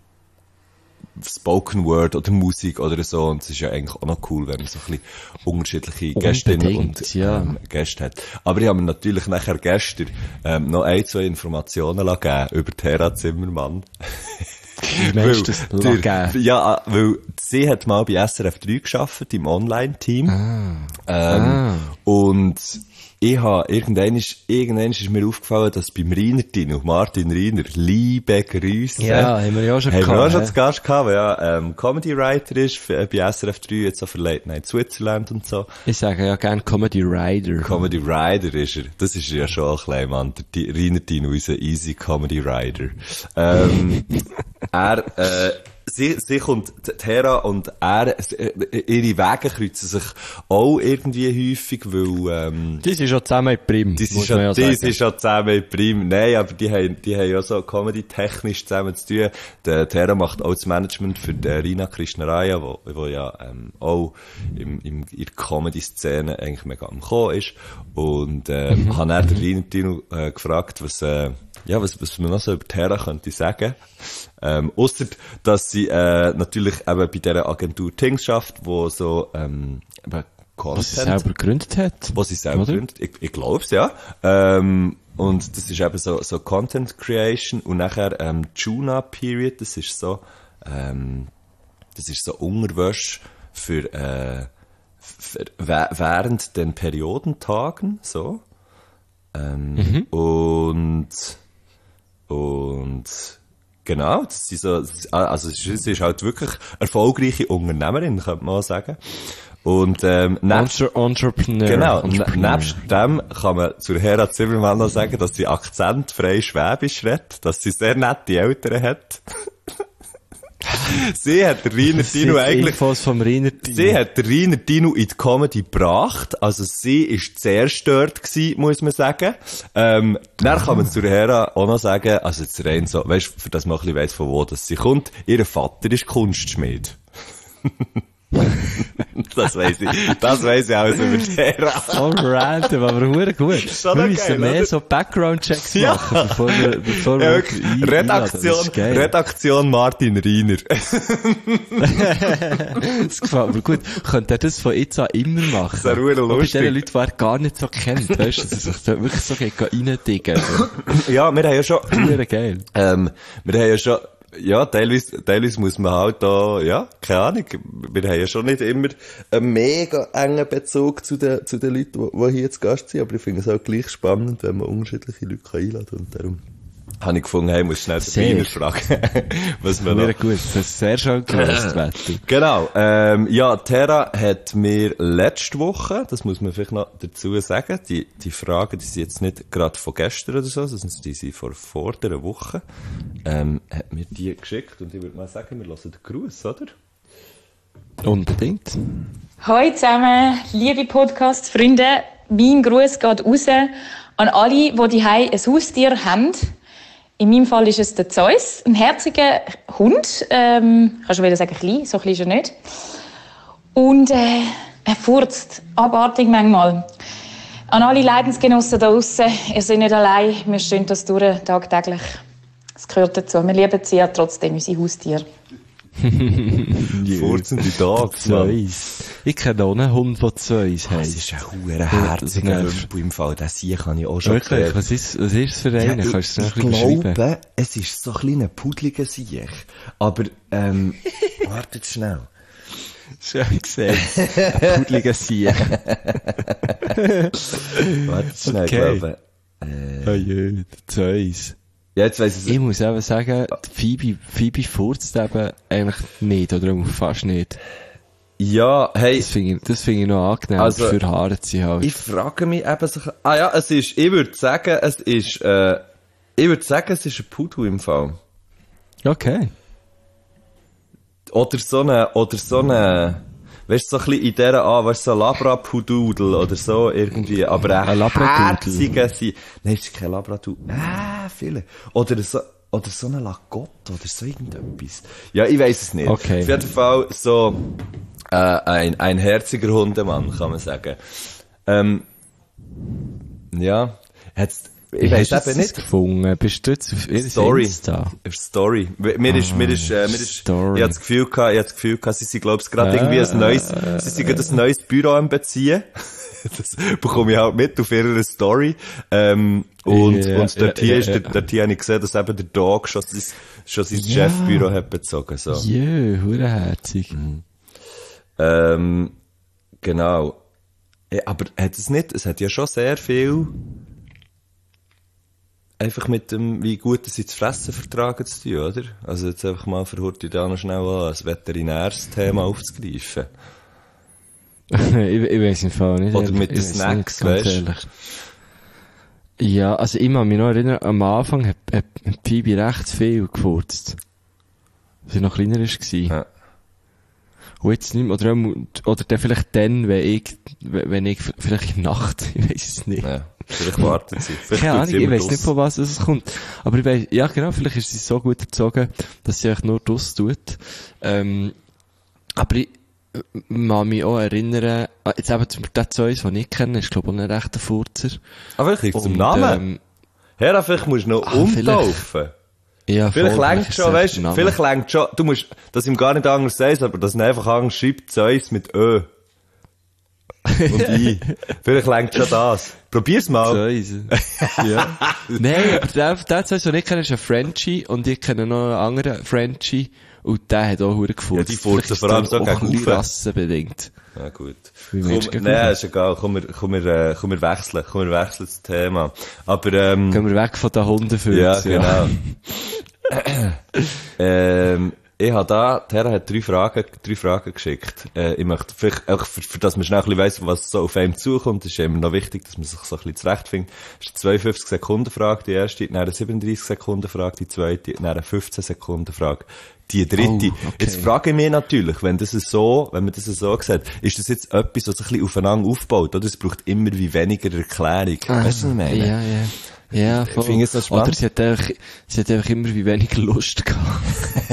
E: Spoken Word oder Musik oder so. Und es ist ja eigentlich auch noch cool, wenn man so ein bisschen unterschiedliche Gästinnen und
D: ja.
E: ähm, Gäste hat. Aber ich habe mir natürlich nachher gestern ähm, noch ein, zwei Informationen gegeben über Hera Zimmermann.
D: Wie meinst du das
E: der, ja, weil sie hat mal bei S R F drei gearbeitet, im Online-Team. Ah. Ähm, ah. Und ich habe, irgendwann ist, irgendwann ist mir aufgefallen, dass beim Rainer Tino, Martin Rainer, liebe Grüße.
D: Ja, haben wir ja auch schon
E: haben
D: gehabt.
E: Haben wir auch schon zu Gast gehabt, weil ja, ähm, Comedy-Writer ist, für, bei S R F drei, jetzt auch für Late Night Switzerland und so.
D: Ich sage ja gerne Comedy-Rider.
E: Comedy-Rider ist er. Das ist ja schon ein klein Mann. Der Rainer Tino ist ein easy Comedy-Rider. Ähm, er, äh, Sie, sie kommt, die Hera und er, ihre Wege kreuzen sich auch irgendwie häufig, weil, ähm,
D: die sind schon zusammen in Prim.
E: Die sind schon, ja die sind schon zusammen in Prim. Nein, aber die haben, die haben ja so Comedy-technisch zusammen zu tun. Die, die Hera macht auch das Management für die Rina Krishnaraya, wo, wo ja, ähm, auch im, im, in der Comedy-Szene eigentlich mega am Kommen ist. Und, äh, mhm. habe dann den Rina Tino, äh, gefragt, was, äh, ja, was, was man noch so über die Hera könnte sagen. Ähm, ausser, dass sie, äh, natürlich eben bei dieser Agentur Things schafft, wo so, ähm, eben Content.
D: Was sie selber gegründet hat.
E: Was sie selber gegründet, ich, ich glaub's, ja. Ähm, und das ist eben so, so Content Creation und nachher, ähm, Juna Period, das ist so, ähm, das ist so Unterwäsche für, äh, für, während den Periodentagen, so. Ähm, mhm. und, und, genau, das ist so, also sie ist halt wirklich erfolgreiche Unternehmerin, könnte man auch sagen. Und, ähm, nebst,
D: Entrepreneur.
E: Genau,
D: Entrepreneur.
E: nebst dem kann man zur Hera Zimmermann noch sagen, dass sie akzentfrei Schwäbisch redet, dass sie sehr nette Eltern hat. Sie hat der Rainer Tino eigentlich,
D: vom Rainer Tino.
E: Sie hat der Rainer Tino in die Comedy gebracht. Also sie ist zuerst dort gewesen, muss man sagen. Ähm, dann kann man zu der Hera auch noch sagen, also jetzt rein so, weißt, für das man ein bisschen weiss, von wo das sie kommt. Ihr Vater ist Kunstschmied. Das weiss ich, das weiss ich alles über die Hera.
D: So random, aber verdammt gut. Wir müssen mehr oder? so Background-Checks
E: ja.
D: machen, bevor wir, bevor wir
E: ja, Redaktion, Redaktion Martin Rainer.
D: Das gefällt mir gut. Könnte er das von jetzt an immer machen?
E: Das wäre lustig.
D: Bei den Leuten, die er gar nicht so kennt, weißt du, dass er sich da wirklich so reindingen.
E: Ja, wir haben ja schon,
D: geil.
E: ähm, wir haben ja schon, ja, teilweise, teilweise muss man halt da, ja, keine Ahnung, wir haben ja schon nicht immer einen mega engen Bezug zu den, zu den Leuten, die, die hier zu Gast sind, aber ich finde es auch gleich spannend, wenn man unterschiedliche Leute einladen kann, und darum habe ich gefunden, hey, ich muss schnell den Rainer fragen, was wir noch...
D: Sehr gut, das ist sehr schön gelöst, Wetter.
E: Genau, ähm, ja, Hera hat mir letzte Woche, das muss man vielleicht noch dazu sagen, die, die Fragen, die sind jetzt nicht gerade von gestern oder so, sondern die sind von vor der Woche, ähm, hat mir die geschickt und ich würde mal sagen, wir hören den Gruß, oder?
D: Unbedingt.
A: Hallo zusammen, liebe Podcast-Freunde, mein Gruß geht raus an alle, die zu Hause ein Haustier haben. In meinem Fall ist es der Zeus, ein herziger Hund. Ähm, kannst du wieder sagen, klein, so klein ist er nicht. Und äh, er furzt, abartig manchmal. An alle Leidensgenossen da draussen, ihr seid nicht allein, wir stehen das durch, tagtäglich. Das gehört dazu. Wir lieben sie ja trotzdem, unsere Haustiere.
E: Furzende Tage.
D: Zeus. Ich kenne auch einen Hund, der Zeus heisst.
E: Das ist ein huere herziger Hund im Fall. Den Sieg kann ich auch schon
D: Wirklich? Was ist, was ist es für einen?
E: Ja,
D: Kannst du es noch
E: ich
D: ein bisschen
E: glaube,
D: beschreiben?
E: es ist so ein kleiner pudeliger Sieg. Aber, ähm, wartet schnell.
D: Schön gesehen. Ein pudeliger Sieg.
E: Wartet schnell,
D: Okay.
E: glaube ich.
D: Äh. Oh je, Zeus.
E: Ja, jetzt weiss ich
D: Ich muss eben sagen, Phoebe, Phoebe furzt eben eigentlich nicht, oder fast nicht.
E: Ja, hey.
D: Das finde ich, das finde ich noch angenehm,
E: Also,
D: für Haare sie halt.
E: Ich frage mich eben so, ah ja, es ist, ich würde sagen, es ist, äh, ich würde sagen, es ist ein Pudu im Fall.
D: Okay.
E: Oder so eine, oder so eine, weißt du, so ein bisschen in dieser Art, weißt du, so Labrapududel oder so irgendwie, aber
D: Ein Labradudel.
E: herzige sind, nein, ist kein Labradudel, ah, viele. Oder so, oder so eine Lagotte oder so irgendetwas. Ja, ich weiss es nicht.
D: Okay.
E: Auf jeden Fall so, äh, ein, ein herziger Hundemann, kann man sagen. Ähm, ja, hat's, ich
D: Wie
E: weiss
D: hast du
E: eben
D: das
E: nicht.
D: gefunden? Bist du jetzt auf ihrer
E: Story.
D: Insta?
E: Auf Story. Mir ist, mir ist, äh, mir ist,
D: Story.
E: ich hab das Gefühl gehabt, ich hab das Gefühl gehabt, sie sind, glaub's, gerade irgendwie ein neues, sie sind gerade ein neues Büro am Beziehen. Das bekomme ich halt mit auf ihrer Story. Ähm, und,
D: Ja,
E: und dort
D: ja,
E: hier
D: ja,
E: ist,
D: ja.
E: dort, dort hier habe ich gesehen, dass eben der Dog schon sein, schon sein
D: Ja.
E: Chefbüro hat bezogen, so.
D: Jö, hurenherzig.
E: Ähm, genau. Ja, aber hat es nicht, es hat ja schon sehr viel, einfach mit dem, wie gut sie zu fressen vertragen zu tun, oder? Also jetzt einfach mal für heute da noch schnell an, ein Veterinärsthema aufzugreifen.
D: ich, ich weiss im Fall nicht.
E: Oder
D: ehrlich.
E: mit
D: Ich
E: den
D: weiss
E: Snacks,
D: nicht, ganz
E: weisst du?
D: ehrlich. Ja, also ich kann mich noch erinnern, am Anfang hat, hat hat Phoebe recht viel gefurzt. Als ich noch kleiner war.
E: Ja.
D: Und jetzt nicht mehr, oder, oder dann vielleicht dann, wenn ich, wenn ich, vielleicht in der Nacht, ich weiss es nicht.
E: Ja, vielleicht warten sie. Vielleicht
D: Keine
E: tut sie
D: Ahnung, ich
E: immer
D: weiss nicht, von was es kommt. Aber ich weiss, ja genau, vielleicht ist sie so gut erzogen, dass sie eigentlich nur das tut. Ähm, aber ich äh, kann mich auch erinnern, ah, jetzt eben zum den Zeus, den ich kenne, ist glaube ich auch ein rechter Furzer.
E: Aber vielleicht zum
D: Und,
E: Namen.
D: ähm,
E: Herr, vielleicht musst du noch
D: ah,
E: umtaufen.
D: ja,
E: Vielleicht
D: voll,
E: längt
D: ist
E: schon,
D: es
E: weißt
D: der
E: du,
D: Name.
E: vielleicht längt schon, du musst, dass ihm gar nicht anders sagst, aber dass ihn einfach anders schreibt, Zeus mit Ö. Und I. Vielleicht längt schon das. Probier's mal.
D: Zeus. Ja. Nein, aber der, der Zeus, den ich kenne, ist ein Frenchie, und ich kenne noch einen anderen Frenchie, und der hat auch verdammt gefurzt.
E: Ja, die furzen
D: Vielleicht ist
E: vor
D: das
E: allem so
D: auch ein
E: gegen
D: bisschen
E: Ufer.
D: rassenbedingt.
E: Ja, gut.
D: Wie
E: Komm,
D: Menschen gegen
E: nein,
D: Ufer.
E: ist egal. Komm, wir, komm, wir, äh, komm, wir wechseln. Komm, wir wechseln das Thema. Aber, ähm,
D: Gehen wir weg von den Hundefüßen.
E: ja, genau. ähm, ich habe da, die Herren hat drei Fragen, drei Fragen geschickt. Äh, ich möchte vielleicht, auch für, für dass man schnell ein bisschen weiss, was so auf einem zukommt, ist immer noch wichtig, dass man sich so ein bisschen zurechtfindet. Das ist eine zweiundfünfzig Sekunden Frage, die erste, dann eine siebenunddreißig Sekunden Frage, die zweite, dann eine fünfzehn Sekunden Frage. Die dritte.
D: Oh, okay.
E: Jetzt frage ich mich natürlich, wenn das so, wenn man das so sieht, ist das jetzt etwas, was sich ein bisschen aufeinander aufbaut, oder? Es braucht immer wie weniger Erklärung. Weißt du, was ich meine?
D: Ja, ja. Ja, voll.
E: Ich finde es noch spannend.
D: Oder sie hat einfach, sie hat einfach immer wie weniger Lust gehabt.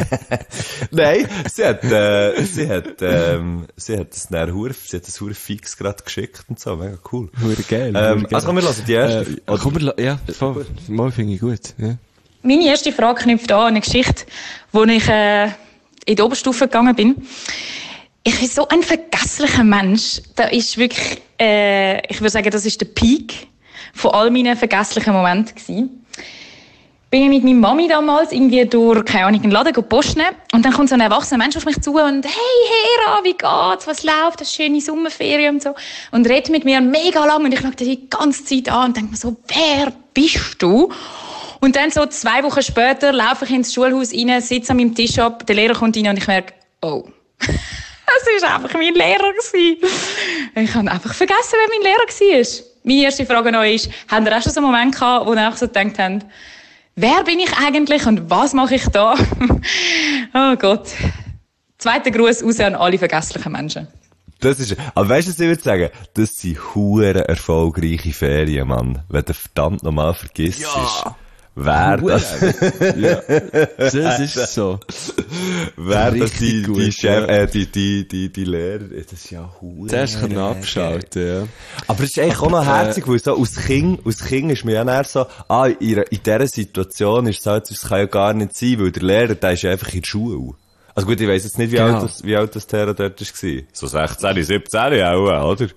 E: Nein, sie hat, äh, sie hat, ähm, sie hat das näher hure, sie hat das hure fix gerade geschickt und so, mega cool.
D: Hure geil.
E: Ähm,
D: hure geil.
E: also komm, wir lassen die erste.
D: Äh, komm, wir, la- ja, voll. Mal finde ich gut, ja.
A: Meine erste Frage knüpft an eine Geschichte, wo ich äh, in die Oberstufe gegangen bin. Ich bin so ein vergesslicher Mensch. Da ist wirklich, äh, ich würde sagen, das ist der Peak von all meinen vergesslichen Momenten gewesen. Bin ich mit meiner Mami damals irgendwie durch, keine Ahnung, einen Laden Post nehmen. Und dann kommt so ein erwachsener Mensch auf mich zu und «Hey, Hera, wie geht's? Was läuft? Das schöne Sommerferien» und so. Und redet mit mir mega lang und ich schaue die ganze Zeit an und denke mir so «Wer bist du?» Und dann so zwei Wochen später laufe ich ins Schulhaus rein, sitze an meinem Tisch ab, der Lehrer kommt rein und ich merke, oh, es war einfach mein Lehrer gewesen. Ich habe einfach vergessen, wer mein Lehrer war. Meine erste Frage an euch ist, habt ihr auch schon so einen Moment gehabt, wo ihr einfach so gedacht habt, wer bin ich eigentlich und was mache ich da? Oh Gott. Zweiter Gruß raus an alle vergesslichen Menschen.
E: Das ist, aber weißt du, was ich würde sagen? Das sind hure erfolgreiche Ferien, Mann. Wenn du verdammt nochmal vergisst, ja. wer das,
D: Ja. Das ist so.
E: wer das
D: Richtig
E: die,
D: gut,
E: die Chef,
D: ja.
E: äh, die, die, die, die Lehrer, das ist ja hure.
D: Das kann man abschalten, ja.
E: Aber es ist eigentlich auch noch herzig, weil so aus Kind, aus Kind ist mir ja näher so, ah, in, ihrer- in dieser Situation ist es halt, das kann ja gar nicht sein, weil der Lehrer, der ist ja einfach in der Schule. Also gut, ich weiss jetzt nicht, wie
D: Genau.
E: alt das, wie alt das Terra dort war. So sechzehn, siebzehn auch, oder?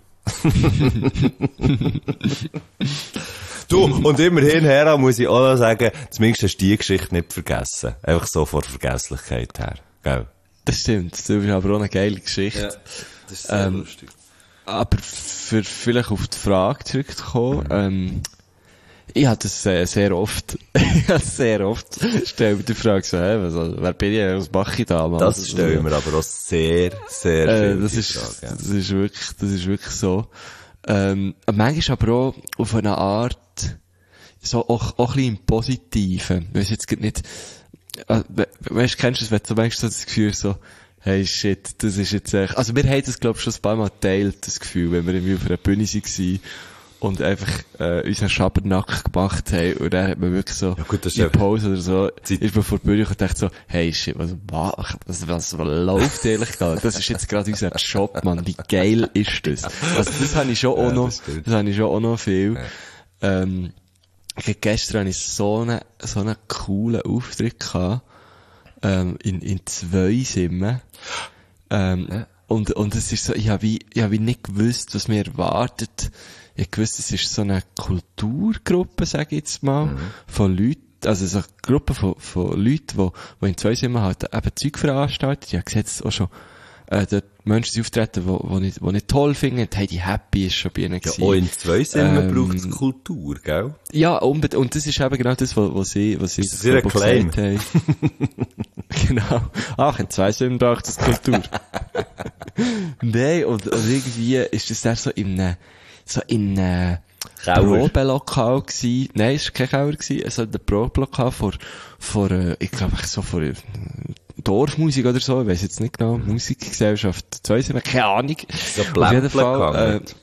E: Du, und immerhin, Hera, muss ich auch noch sagen, zumindest hast du die Geschichte nicht vergessen. Einfach so vor Vergesslichkeit her. Gell?
D: Das stimmt. Das ist aber auch eine geile Geschichte.
E: das ist
D: sehr lustig. Aber für vielleicht auf die Frage zurückzukommen, ähm, Ich habe das äh, sehr oft, ich habe sehr oft, stelle mir die Frage so, hey, was, wer bin ich, was mache ich da, Mann?
E: Das stelle ich mir aber auch sehr, sehr
D: äh,
E: viel
D: das
E: die
D: ist,
E: Frage, ja.
D: das ist wirklich, das ist wirklich so. Ähm, manchmal aber auch auf eine Art, so auch, auch ein bisschen im Positiven. Ich weiss jetzt grad nicht, äh, we- weißt, kennst du das, wenn du manchmal so das Gefühl so, hey shit, das ist jetzt echt, also wir haben das glaub ich schon ein paar Mal geteilt, das Gefühl, wenn wir irgendwie auf einer Bühne waren und einfach, äh, unseren Schabernack gemacht haben und dann hat man wirklich so,
E: Ja gut, das ist
D: in
E: einfach-
D: Pause oder so,
E: Zeit-
D: ist man vor der Bühne und dachte so, hey shit, was, was, was, was läuft ehrlich da? Das ist jetzt gerade unser Job, Mann, wie geil ist das? Also das habe ich schon auch
E: Ja,
D: noch,
E: das stimmt.
D: das habe ich schon auch noch viel. Ähm, ich- gestern hatte ich so einen, so einen coolen Auftritt gehabt, ähm, in, in zwei Simmen. Ähm, und, und es ist so, ich habe wie, ich habe wie nicht gewusst, was mir erwartet. Ich habe gewusst, es ist so eine Kulturgruppe, sage ich jetzt mal, von Leuten, also so eine Gruppe von, von Leuten, die, die in zwei Simmen halt eben Zeug veranstalten. Ich habe gesehen, dass auch schon, äh, dort Menschen sind auftreten, die, die ich, die ich toll finde. Hey, die Happy ist schon bei ihnen
E: Ja,
D: gewesen.
E: auch in zwei Simmen
D: Ähm,
E: braucht es Kultur, gell?
D: Ja, unbedingt. Und das ist eben genau das, was, was sie, was sie
E: Ist das ihr
D: glaub ich,
E: Claim?
D: gesagt haben. Genau. Ach, in zwei Stunden braucht es Kultur. Nein, und, und irgendwie ist das dann so in einem, so in einem
E: Kauer.
D: Probelokal gewesen. Nein, es war kein Kauer gewesen. Es war ein Probelokal vor, vor, äh, ich glaube, so vor, äh, Dorfmusik oder so. Ich weiss jetzt nicht genau. Musikgesellschaft zwei Simmen. Keine Ahnung.
E: So
D: Auf jeden Fall, äh,
E: gegangen.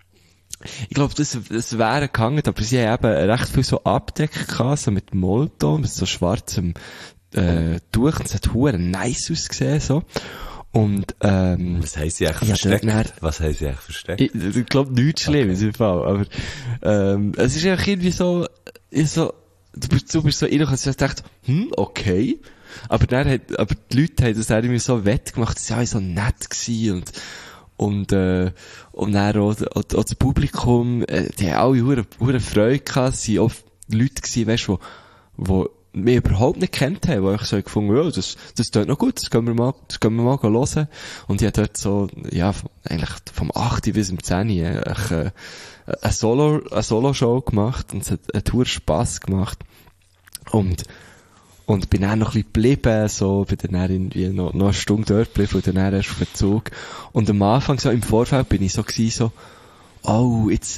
D: ich glaube, das, das wäre gegangen, aber sie haben eben recht viel so Abdecken gehabt, so mit Molto, mit so schwarzem, äh, Tuch, und es hat huere nice ausgesehen, so. Und, ähm,
E: Was haben sie eigentlich
D: ja,
E: versteckt?
D: dann-
E: Was haben sie eigentlich versteckt?
D: ich, ich glaube, nichts Schlimmes im Fall, aber, ähm, es ist einfach irgendwie so, ich so, du bist, du bist so innerlich, und ich dachte, hm, okay. Aber dann hat, aber die Leute haben das dann irgendwie so wettgemacht, das war ja so nett gewesen und, und, äh, und dann auch, auch, auch das Publikum, äh, die haben alle hure, hure Freude gehabt, es waren auch Leute gewesen, weißt du, wo, wo mich überhaupt nicht kennt haben, wo ich so gefunden, ja, das, das tut noch gut, das können wir mal, das können wir mal hören. Und ich habe dort so, ja, vom- eigentlich vom acht bis zum zehn äh, eine Solo, eine Solo-Show gemacht und es hat, hat hure Spass gemacht. Und, und bin dann noch ein bisschen geblieben, so, bin dann irgendwie noch, noch eine Stunde dort geblieben und dann erst auf den Zug. Und am Anfang, so im Vorfeld, bin ich so gewesen, so, oh, jetzt,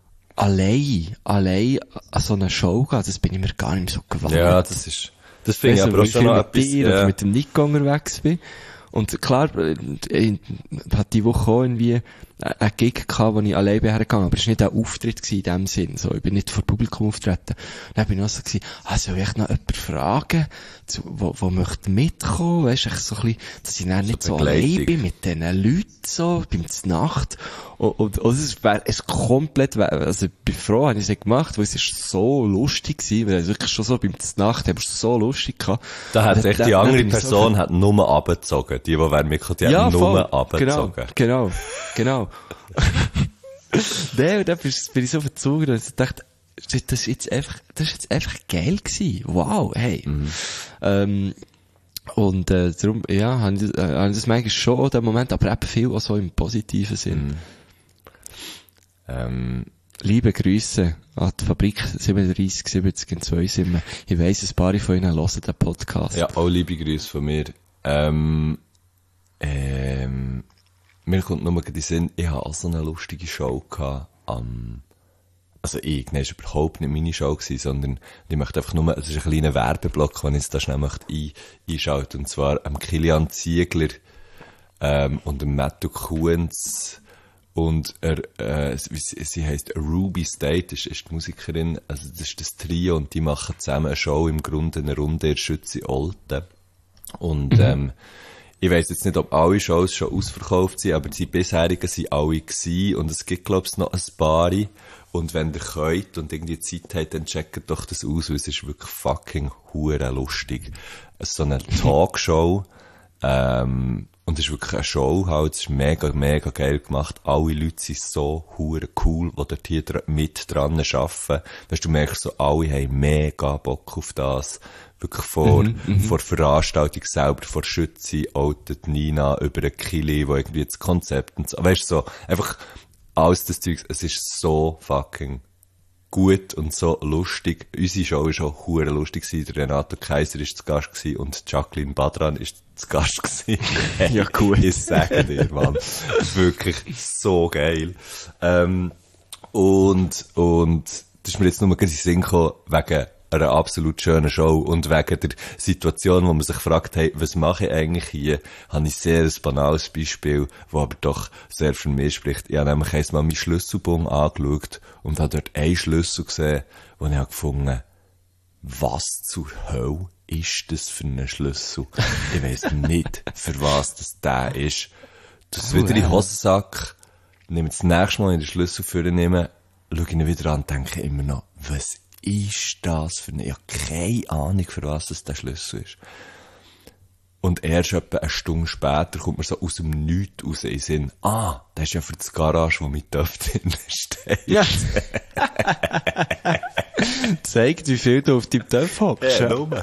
D: allein, allein an so eine Show gehen, das bin ich mir gar nicht mehr so gewohnt.
E: Ja, das ist, das finde ich
D: Weißt du,
E: aber auch
D: weil ich
E: schon
D: viel
E: noch
D: mit
E: etwas,
D: dir oder
E: ja.
D: mit dem Nico unterwegs bin. Und klar, äh, ich hatte die Woche auch irgendwie einen Gig gehabt, wo ich allein bin hergegangen, aber es war nicht ein Auftritt gewesen in dem Sinn, so. Ich bin nicht vor Publikum auftreten. Dann bin ich auch so gewesen, ah, soll ich echt noch jemanden fragen, zu, wo, wo möchte mitkommen, weisst du, echt so ein bisschen, dass ich dann nicht so allein
E: Begleitung.
D: bin mit diesen Leuten, so, beim Nacht. Und, und, und es wäre, es komplett, wär- also, ich bin froh, habe ich es gemacht, weil es ist so lustig gewesen, weil es wirklich schon so beim Nacht, haben wir es so lustig gehabt.
E: Da hat
D: Und
E: echt
D: dann-
E: die
D: dann
E: andere
D: bin ich so
E: Person hat nur abgezogen. Die, die wären mitgekommen, die
D: ja,
E: hat
D: voll.
E: nur abgezogen.
D: Genau, genau, genau. Nee, und dann bin ich, bin ich so verzogen und ich dachte, shit, das ist jetzt einfach, das ist jetzt einfach geil gewesen. Wow, hey.
E: Mhm.
D: Ähm, und, äh, darum, ja, habe ich, äh, habe ich das manchmal schon auch den Moment, aber eben viel auch so im positiven Sinn.
E: Mhm. Ähm,
D: Liebe Grüße an die Fabrik siebenunddreissig siebzig in Zweisimmen. Ich weiss, ein paar von Ihnen hören den Podcast.
E: ja, auch liebe Grüße von mir. Ähm, ähm, mir kommt nur gerade in den Sinn, ich hatte auch so eine lustige Show gehabt, am, also ich, nein, es war überhaupt nicht meine Show gewesen, sondern ich möchte einfach nur, es ist ein kleiner Werbeblock, den ich jetzt da schnell möchte ein, einschalten, und zwar am Kilian Ziegler, ähm, und dem Matthew Kuhns, und er, äh, sie, sie heisst Ruby State, ist, ist die Musikerin, also das ist das Trio, und die machen zusammen eine Show, im Grunde eine Runde in der Schütze Olten. Und, ähm, ich weiss jetzt nicht, ob alle Shows schon ausverkauft sind, aber die bisherigen sind alle gewesen, und es gibt, glaub's, noch ein paar. Und wenn ihr könnt und irgendwie Zeit habt, dann checkt doch das aus, weil es ist wirklich fucking hure lustig. Es ist so eine Talkshow, ähm, und es ist wirklich eine Show halt, es ist mega, mega geil gemacht. Alle Leute sind so hure cool, die dort hier dra- mit dran arbeiten. Weißt du, merkst so, alle haben mega Bock auf das. Wirklich vor,
D: Mhm,
E: vor Veranstaltung selber, vor Schütze, outet Nina über ein Kili, wo irgendwie das Konzept und so. Weißt du, so, einfach alles das Zeug, es ist so fucking gut und so lustig. Unsere Show war auch hure lustig gewesen. Der Renato Kaiser war zu Gast gewesen und Jacqueline Badran ist zu Gast gewesen.
D: Ja, cool.
E: Ich sage dir, Mann. Wirklich so geil. Ähm, und, und, das ist mir jetzt nur mal in den Sinn gekommen, wegen einer absolut schönen Show und wegen der Situation, wo man sich fragt, hey, was mache ich eigentlich hier, habe ich sehr ein banales Beispiel, das aber doch sehr für mich spricht. Ich habe nämlich einmal meinen Schlüsselbund angeschaut und habe dort einen Schlüssel gesehen, wo ich habe gefunden, was zur Hölle ist das für ein Schlüssel? Ich weiss nicht, für was das der ist. Das oh, wieder in den Hosensack, nehme das nächste Mal in den Schlüssel vornehmen, schaue ihn wieder an und denke immer noch, was ist das für eine, ich habe keine Ahnung, für was das der Schlüssel ist. Und erst etwa eine Stunde später kommt mir so aus dem Nichts raus in den Sinn, ah, das ist ja für das Garage, wo mit Töpf drin steht. Ja.
D: Zeigt, wie viel du auf deinem Töpf hockst.
E: Ja, nur.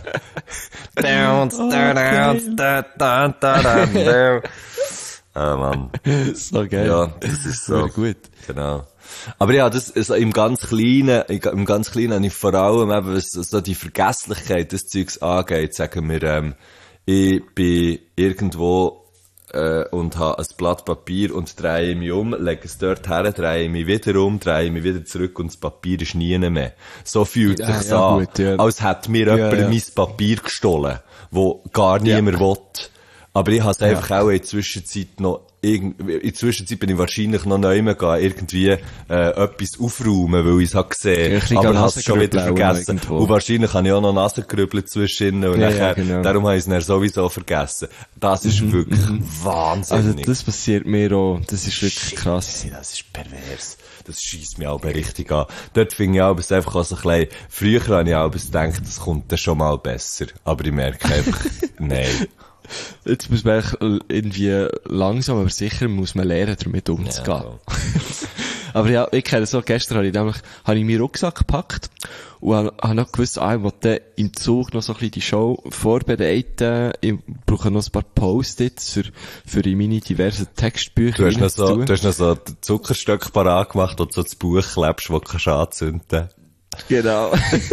E: Ah, Mann.
D: So geil.
E: Ja, das ist so.
D: Gut.
E: Genau. Aber ja, das ist im ganz Kleinen, im ganz Kleinen habe ich vor allem eben, was so die Vergesslichkeit des Zeugs angeht, sagen wir, ähm, ich bin irgendwo, äh, und habe ein Blatt Papier und drehe mich um, lege es dort her, drehe mich wieder um, drehe mich wieder zurück und das Papier ist nie mehr. So fühlt
D: ja,
E: sich's
D: ja,
E: an,
D: gut, ja.
E: als hätte mir
D: ja,
E: jemand
D: ja.
E: mein Papier gestohlen, wo gar niemand
D: ja.
E: will. Aber ich habe es einfach
D: Ja.
E: auch in der Zwischenzeit noch, irgend, in der Zwischenzeit bin ich wahrscheinlich noch neu gegangen, irgendwie, äh, etwas aufräumen, weil ich es habe gesehen.
D: Ja,
E: aber habe es schon wieder
D: Nasengrübeln
E: vergessen.
D: irgendwo.
E: Und wahrscheinlich habe ich auch noch Nasengrübeln zwischen und
D: Ja,
E: nachher,
D: ja, genau.
E: darum habe ich es dann sowieso vergessen. Das ist
D: Mhm,
E: wirklich
D: mhm.
E: wahnsinnig.
D: Also, das passiert mir auch. Das ist wirklich
E: Shit,
D: krass.
E: Das ist pervers. Das scheisst mich auch richtig an. Dort finde ich auch, es einfach auch so ein bisschen, früher habe ich auch gedacht, das kommt dann schon mal besser. Aber ich merke einfach, nein.
D: Jetzt muss man irgendwie langsam, aber sicher muss man lernen, damit umzugehen.
E: Ja, so.
D: Aber ja, ich kenne so, gestern habe ich nämlich, habe ich meinen Rucksack gepackt und habe, habe noch gewusst, ah, ich wollte im Zug noch so ein bisschen die Show vorbereiten. Ich brauche noch ein paar Post-its für, für in meine diversen Textbücher.
E: Du hast noch so, du hast noch so Zuckerstöcke parat gemacht und so das Buch klebst, das du anzünden kannst.
D: Genau.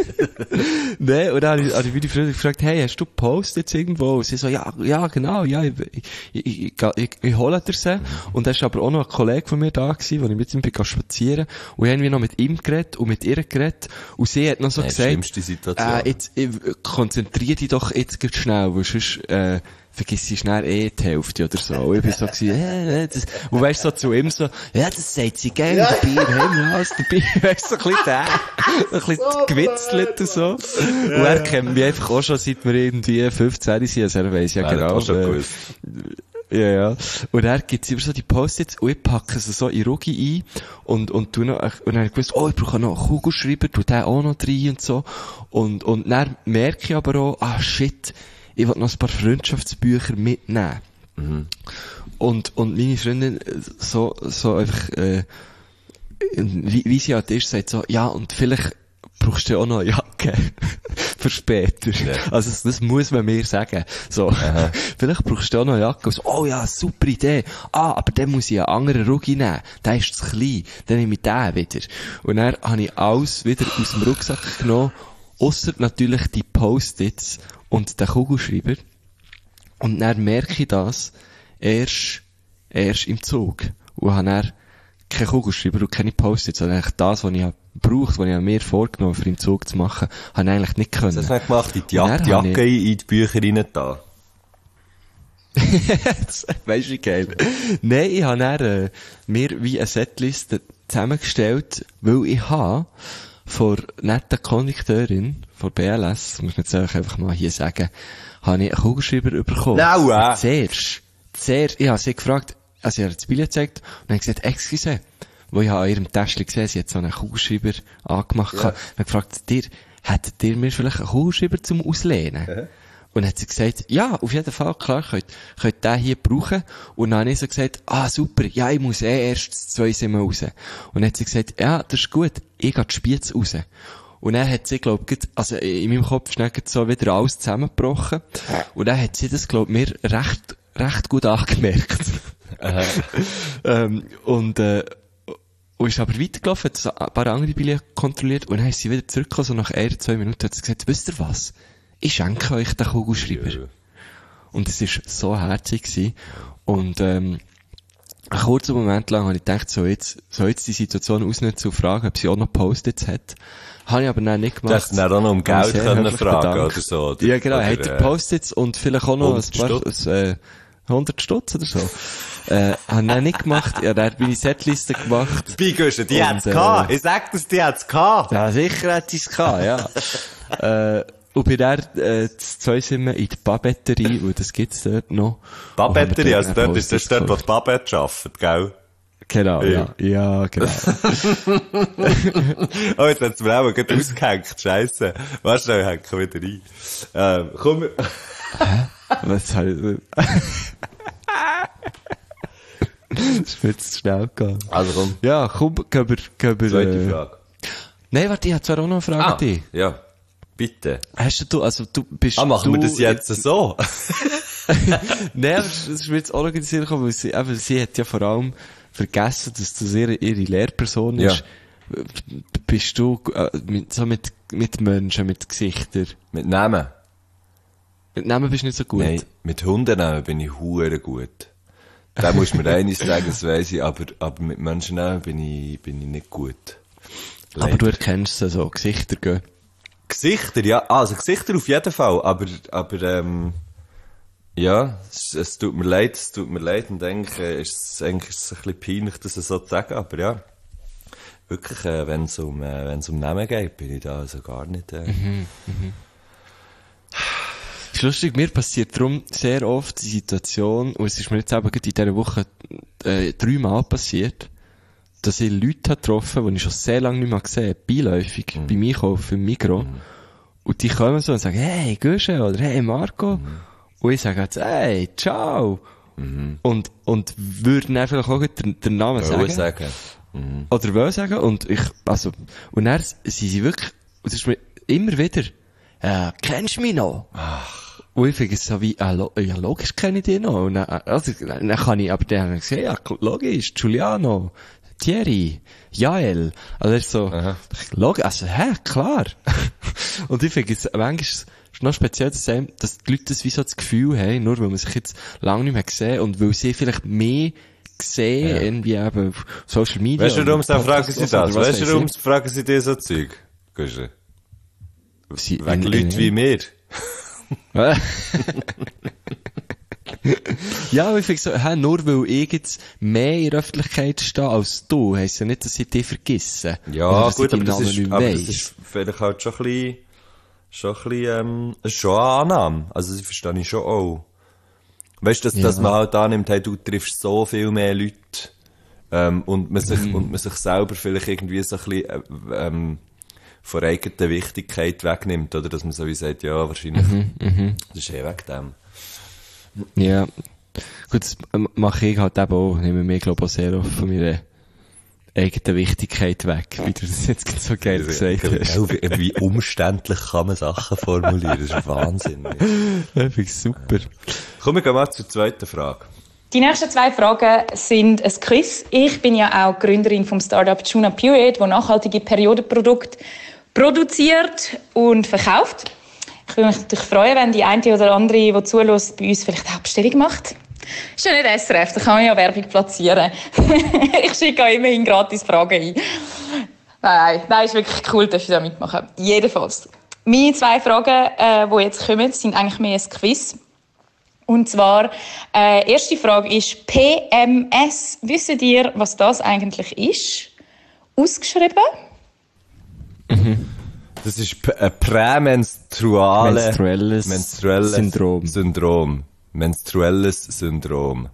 D: Nee, und dann habe ich, habe ich meine Freundin gefragt, hey, hast du Post-its irgendwo? Und sie so, ja, ja, genau, ja, ich, ich, ich, ich, ich, ich hole dir sie. Und da ist aber auch noch ein Kollege von mir da gewesen, wo ich mit ihm bin spazieren. Und ich habe irgendwie noch mit ihm geredet und mit ihr geredet. Und sie hat noch so
E: Nein,
D: gesagt,
E: schlimmste Situation.
D: äh, jetzt, ich, konzentrier dich doch jetzt ganz schnell, weil sonst, äh, vergiss ich schnell eh die Hälfte oder so. Und ich bin so gewesen, äh, das, und weißt so zu ihm so, ja, das sagt sie gerne ja. dabei, haben wir alles dabei, weißt so ein bisschen der, ein bisschen so gewitzelt und so. Ja. Und er kennt mich einfach auch schon, seit wir irgendwie fünfzehn sind, also er weiss ja, ja genau.
E: Schon
D: äh,
E: gewusst.
D: Ja, ja. Und er gibt's immer so die Post-its und ich packe sie so in Rugi ein und, und tu noch, und dann habe ich gewusst, oh, ich brauche noch einen Kugelschreiber, tu den auch noch rein und so. Und, und dann merke ich aber auch, ah, shit, ich will noch ein paar Freundschaftsbücher mitnehmen.
E: Mhm.
D: Und, und meine Freundin, so, so einfach, äh, wie, wie sie halt ist, sagt so, ja, und vielleicht brauchst du ja auch noch eine Jacke. Für später. Ja. Also, das, das muss man mir sagen. So. Vielleicht brauchst du auch noch eine Jacke. Und so, oh ja, super Idee. Ah, aber dann muss ich einen anderen Rucksack nehmen. Der ist zu klein. Dann nehme ich den wieder. Und dann habe ich alles wieder aus dem Rucksack genommen. Ausser natürlich die Post-its und den Kugelschreiber. Und dann merke ich das erst, erst im Zug. Und habe dann keinen Kugelschreiber und keine Post-its. Also eigentlich das, was ich braucht, was ich mir vorgenommen habe, für im Zug zu machen, habe ich eigentlich nicht können.
E: Was hast du nicht gemacht? Die, Jac- die Jacke ich... in die Bücher rein da?
D: Weisst du, wie geil? Nein, ich habe dann, äh, mir wie eine Setliste zusammengestellt, weil ich habe von netten Kondukteurin, von B L S, muss man jetzt einfach mal hier sagen, habe ich einen Kugelschreiber bekommen.
E: No, äh.
D: Zuerst, zuerst, ich habe sie gefragt, also sie hat das Bild gezeigt, und dann gesagt, excuse, wo ich an ihrem Täschchen gesehen, sie hat so einen Kugelschreiber angemacht, ja. Und dann gefragt, dir, hättet ihr mir vielleicht einen Kugelschreiber zum Auslehnen? Ja. Und dann hat sie gesagt, ja, auf jeden Fall, klar, könnt, könnt den hier brauchen. Und dann habe ich so gesagt, ah, super, ja, ich muss eh erst zwei Semester raus. Und dann hat sie gesagt, ja, das ist gut, ich gehe die Spiez raus. Und dann hat sie, glaub ich, also in meinem Kopf ist so wieder alles zusammengebrochen. Und dann hat sie das, glaub ich, mir recht, recht gut angemerkt. ähm, und, äh, Und ist aber weitergelaufen, hat so ein paar andere Billionen kontrolliert und dann ist sie wieder zurückgekommen, so nach einer, zwei Minuten hat sie gesagt, wisst ihr was? Ich schenke euch den Kugelschreiber. Ja. Und es war so herzig gewesen. Und, ähm, einen kurzen Moment lang habe ich gedacht, so jetzt, so jetzt die Situation ausnutzen und fragen, ob sie auch noch Post-its hat. Habe ich aber dann nicht gemacht.
E: Du hast dann auch noch um Geld können fragen, bedankt. Oder so. Oder,
D: ja, genau.
E: Oder,
D: hat er Post-its und vielleicht auch noch ein paar, ein, äh, hundert Stutz oder so. äh, habe ich dann nicht gemacht. Ja, dann bin ich Setliste gemacht.
E: Beigüschen, die hat's äh, gehabt. Ich sag das, die hat's gehabt.
D: Ja, sicher hat sie's gehabt, ja. äh, und bei der, äh, zwei sind wir in die Babetterie, weil das gibt's dort noch.
E: Babetterie, also dort ist das dort, wo die Babette arbeitet, gell?
D: Genau, ja, ja, genau.
E: Oh, jetzt hat's mir auch gerade ausgehängt, scheisse. Warte schnell, hängen wir wieder rein. Ähm, komm.
D: Hä? Was soll ich... Das ist mir jetzt zu schnell gegangen.
E: Also komm.
D: Ja, komm, gehen wir, gehen wir,
E: Zweite
D: äh...
E: Frage.
D: Nein, warte, ich habe zwar auch noch eine Frage
E: ah,
D: an dich.
E: Ja. Bitte.
D: Hast du, also du bist
E: Ah, machen
D: du,
E: wir das jetzt so?
D: Nein, aber das ist mir jetzt auch noch in den Sinn gekommen, weil sie, eben, sie hat ja vor allem vergessen, dass das ihre, ihre Lehrperson ist. Ja. Bist du, äh, mit, so mit, mit Menschen, mit Gesichtern?
E: Mit Namen?
D: Mit Namen bist du nicht so gut?
E: Nein, mit Hundennamen bin ich hure gut. Da musst du mir eines sagen, das weiss ich, aber, aber mit Menschennamen bin ich, bin ich nicht gut.
D: Leider. Aber du erkennst sie so, Gesichter gehen.
E: Gesichter, ja, also Gesichter auf jeden Fall, aber, aber, ähm, ja, es, es tut mir leid, es tut mir leid und denke, ist es eigentlich ist es ein bisschen peinlich, das so zu sagen, aber ja, wirklich, äh, wenn es um, äh, wenn es um Namen geht, bin ich da also gar nicht, äh,
D: mhm, mhm. Ist lustig, mir passiert darum sehr oft die Situation, und es ist mir jetzt eben in dieser Woche, äh, dreimal passiert, dass ich Leute getroffen habe, die ich schon sehr lange nicht mehr gesehen habe, beiläufig, mhm. beim Einkaufen im Migros. Mhm. Und die kommen so und sagen, hey, Guschen, oder hey, Marco. Mhm. Und ich sage jetzt, hey, ciao. Mhm. Und, und würden dann vielleicht auch den, den Namen sagen.
E: sagen. Mhm.
D: Oder wollen sagen. Und ich, also, und dann sind sie wirklich, und das ist mir immer wieder, äh, kennst du mich noch?
E: Ach.
D: Und ich finde es so wie, äh, lo- ja, logisch kenne ich dich noch. Und dann, also, dann kann ich, aber dann gesagt, ja, logisch, Giuliano. Thierry, Jael, also er ist so, logisch, also, hä, klar. Und ich finde es, manchmal ist es noch speziell, dass, einem, dass die Leute das wie so das Gefühl haben, nur weil man sich jetzt lange nicht mehr gesehen und weil sie vielleicht mehr sehen, ja. irgendwie eben auf Social Media.
E: Weißt du, warum sie fragen sie das? Weißt du, warum fragen sie dir so Zeug? Guschen.
D: Sie,
E: Wegen Leuten wie mir.
D: Ja, aber ich finde so, hä, nur weil ich jetzt mehr in der Öffentlichkeit stehe als du, heisst ja nicht, dass ich dich vergesse.
E: Ja, gut, aber das, ist, aber das ist vielleicht halt schon ein bisschen, schon ein bisschen, ähm, schon eine Annahme. Also, das verstehe ich schon auch. Weißt du, dass, ja. dass man halt annimmt, hey, du triffst so viel mehr Leute, ähm, und man sich, mhm. und man sich selber vielleicht irgendwie so ein bisschen, äh, ähm, von eigener Wichtigkeit wegnimmt, oder? Dass man so wie sagt, ja, wahrscheinlich,
D: mhm, mhm.
E: das ist eh wegen dem.
D: Ja. Gut, das mache ich halt eben auch. Nehme mir, glaube ich, auch sehr oft von meiner eigenen Wichtigkeit weg, wie du das jetzt so geil gesagt hast.
E: Wie, wie umständlich kann man Sachen formulieren? Das ist Wahnsinn.
D: Das finde ich super.
E: Kommen wir gehen mal zur zweiten Frage.
A: Die nächsten zwei Fragen sind ein Quiz. Ich bin ja auch Gründerin vom Startup Tuna Period, das nachhaltige Periodenprodukte produziert und verkauft. Ich würde mich natürlich freuen, wenn die eine oder andere, die zuhört, bei uns vielleicht auch Bestellung macht. Ist ja nicht S R F, da kann man ja Werbung platzieren. Ich schicke auch immerhin gratis Fragen ein. Nein, nein, ist wirklich cool, dass ich da mitmachen. Jedenfalls. Meine zwei Fragen, äh, die jetzt kommen, sind eigentlich mehr ein Quiz. Und zwar, äh, erste Frage ist P M S. Wisst ihr, was das eigentlich ist? Ausgeschrieben?
D: Mhm.
E: Das ist p- ein prämenstruale
D: menstruelles,
E: menstruelles
D: Syndrom.
E: Syndrom. Menstruelles Syndrom.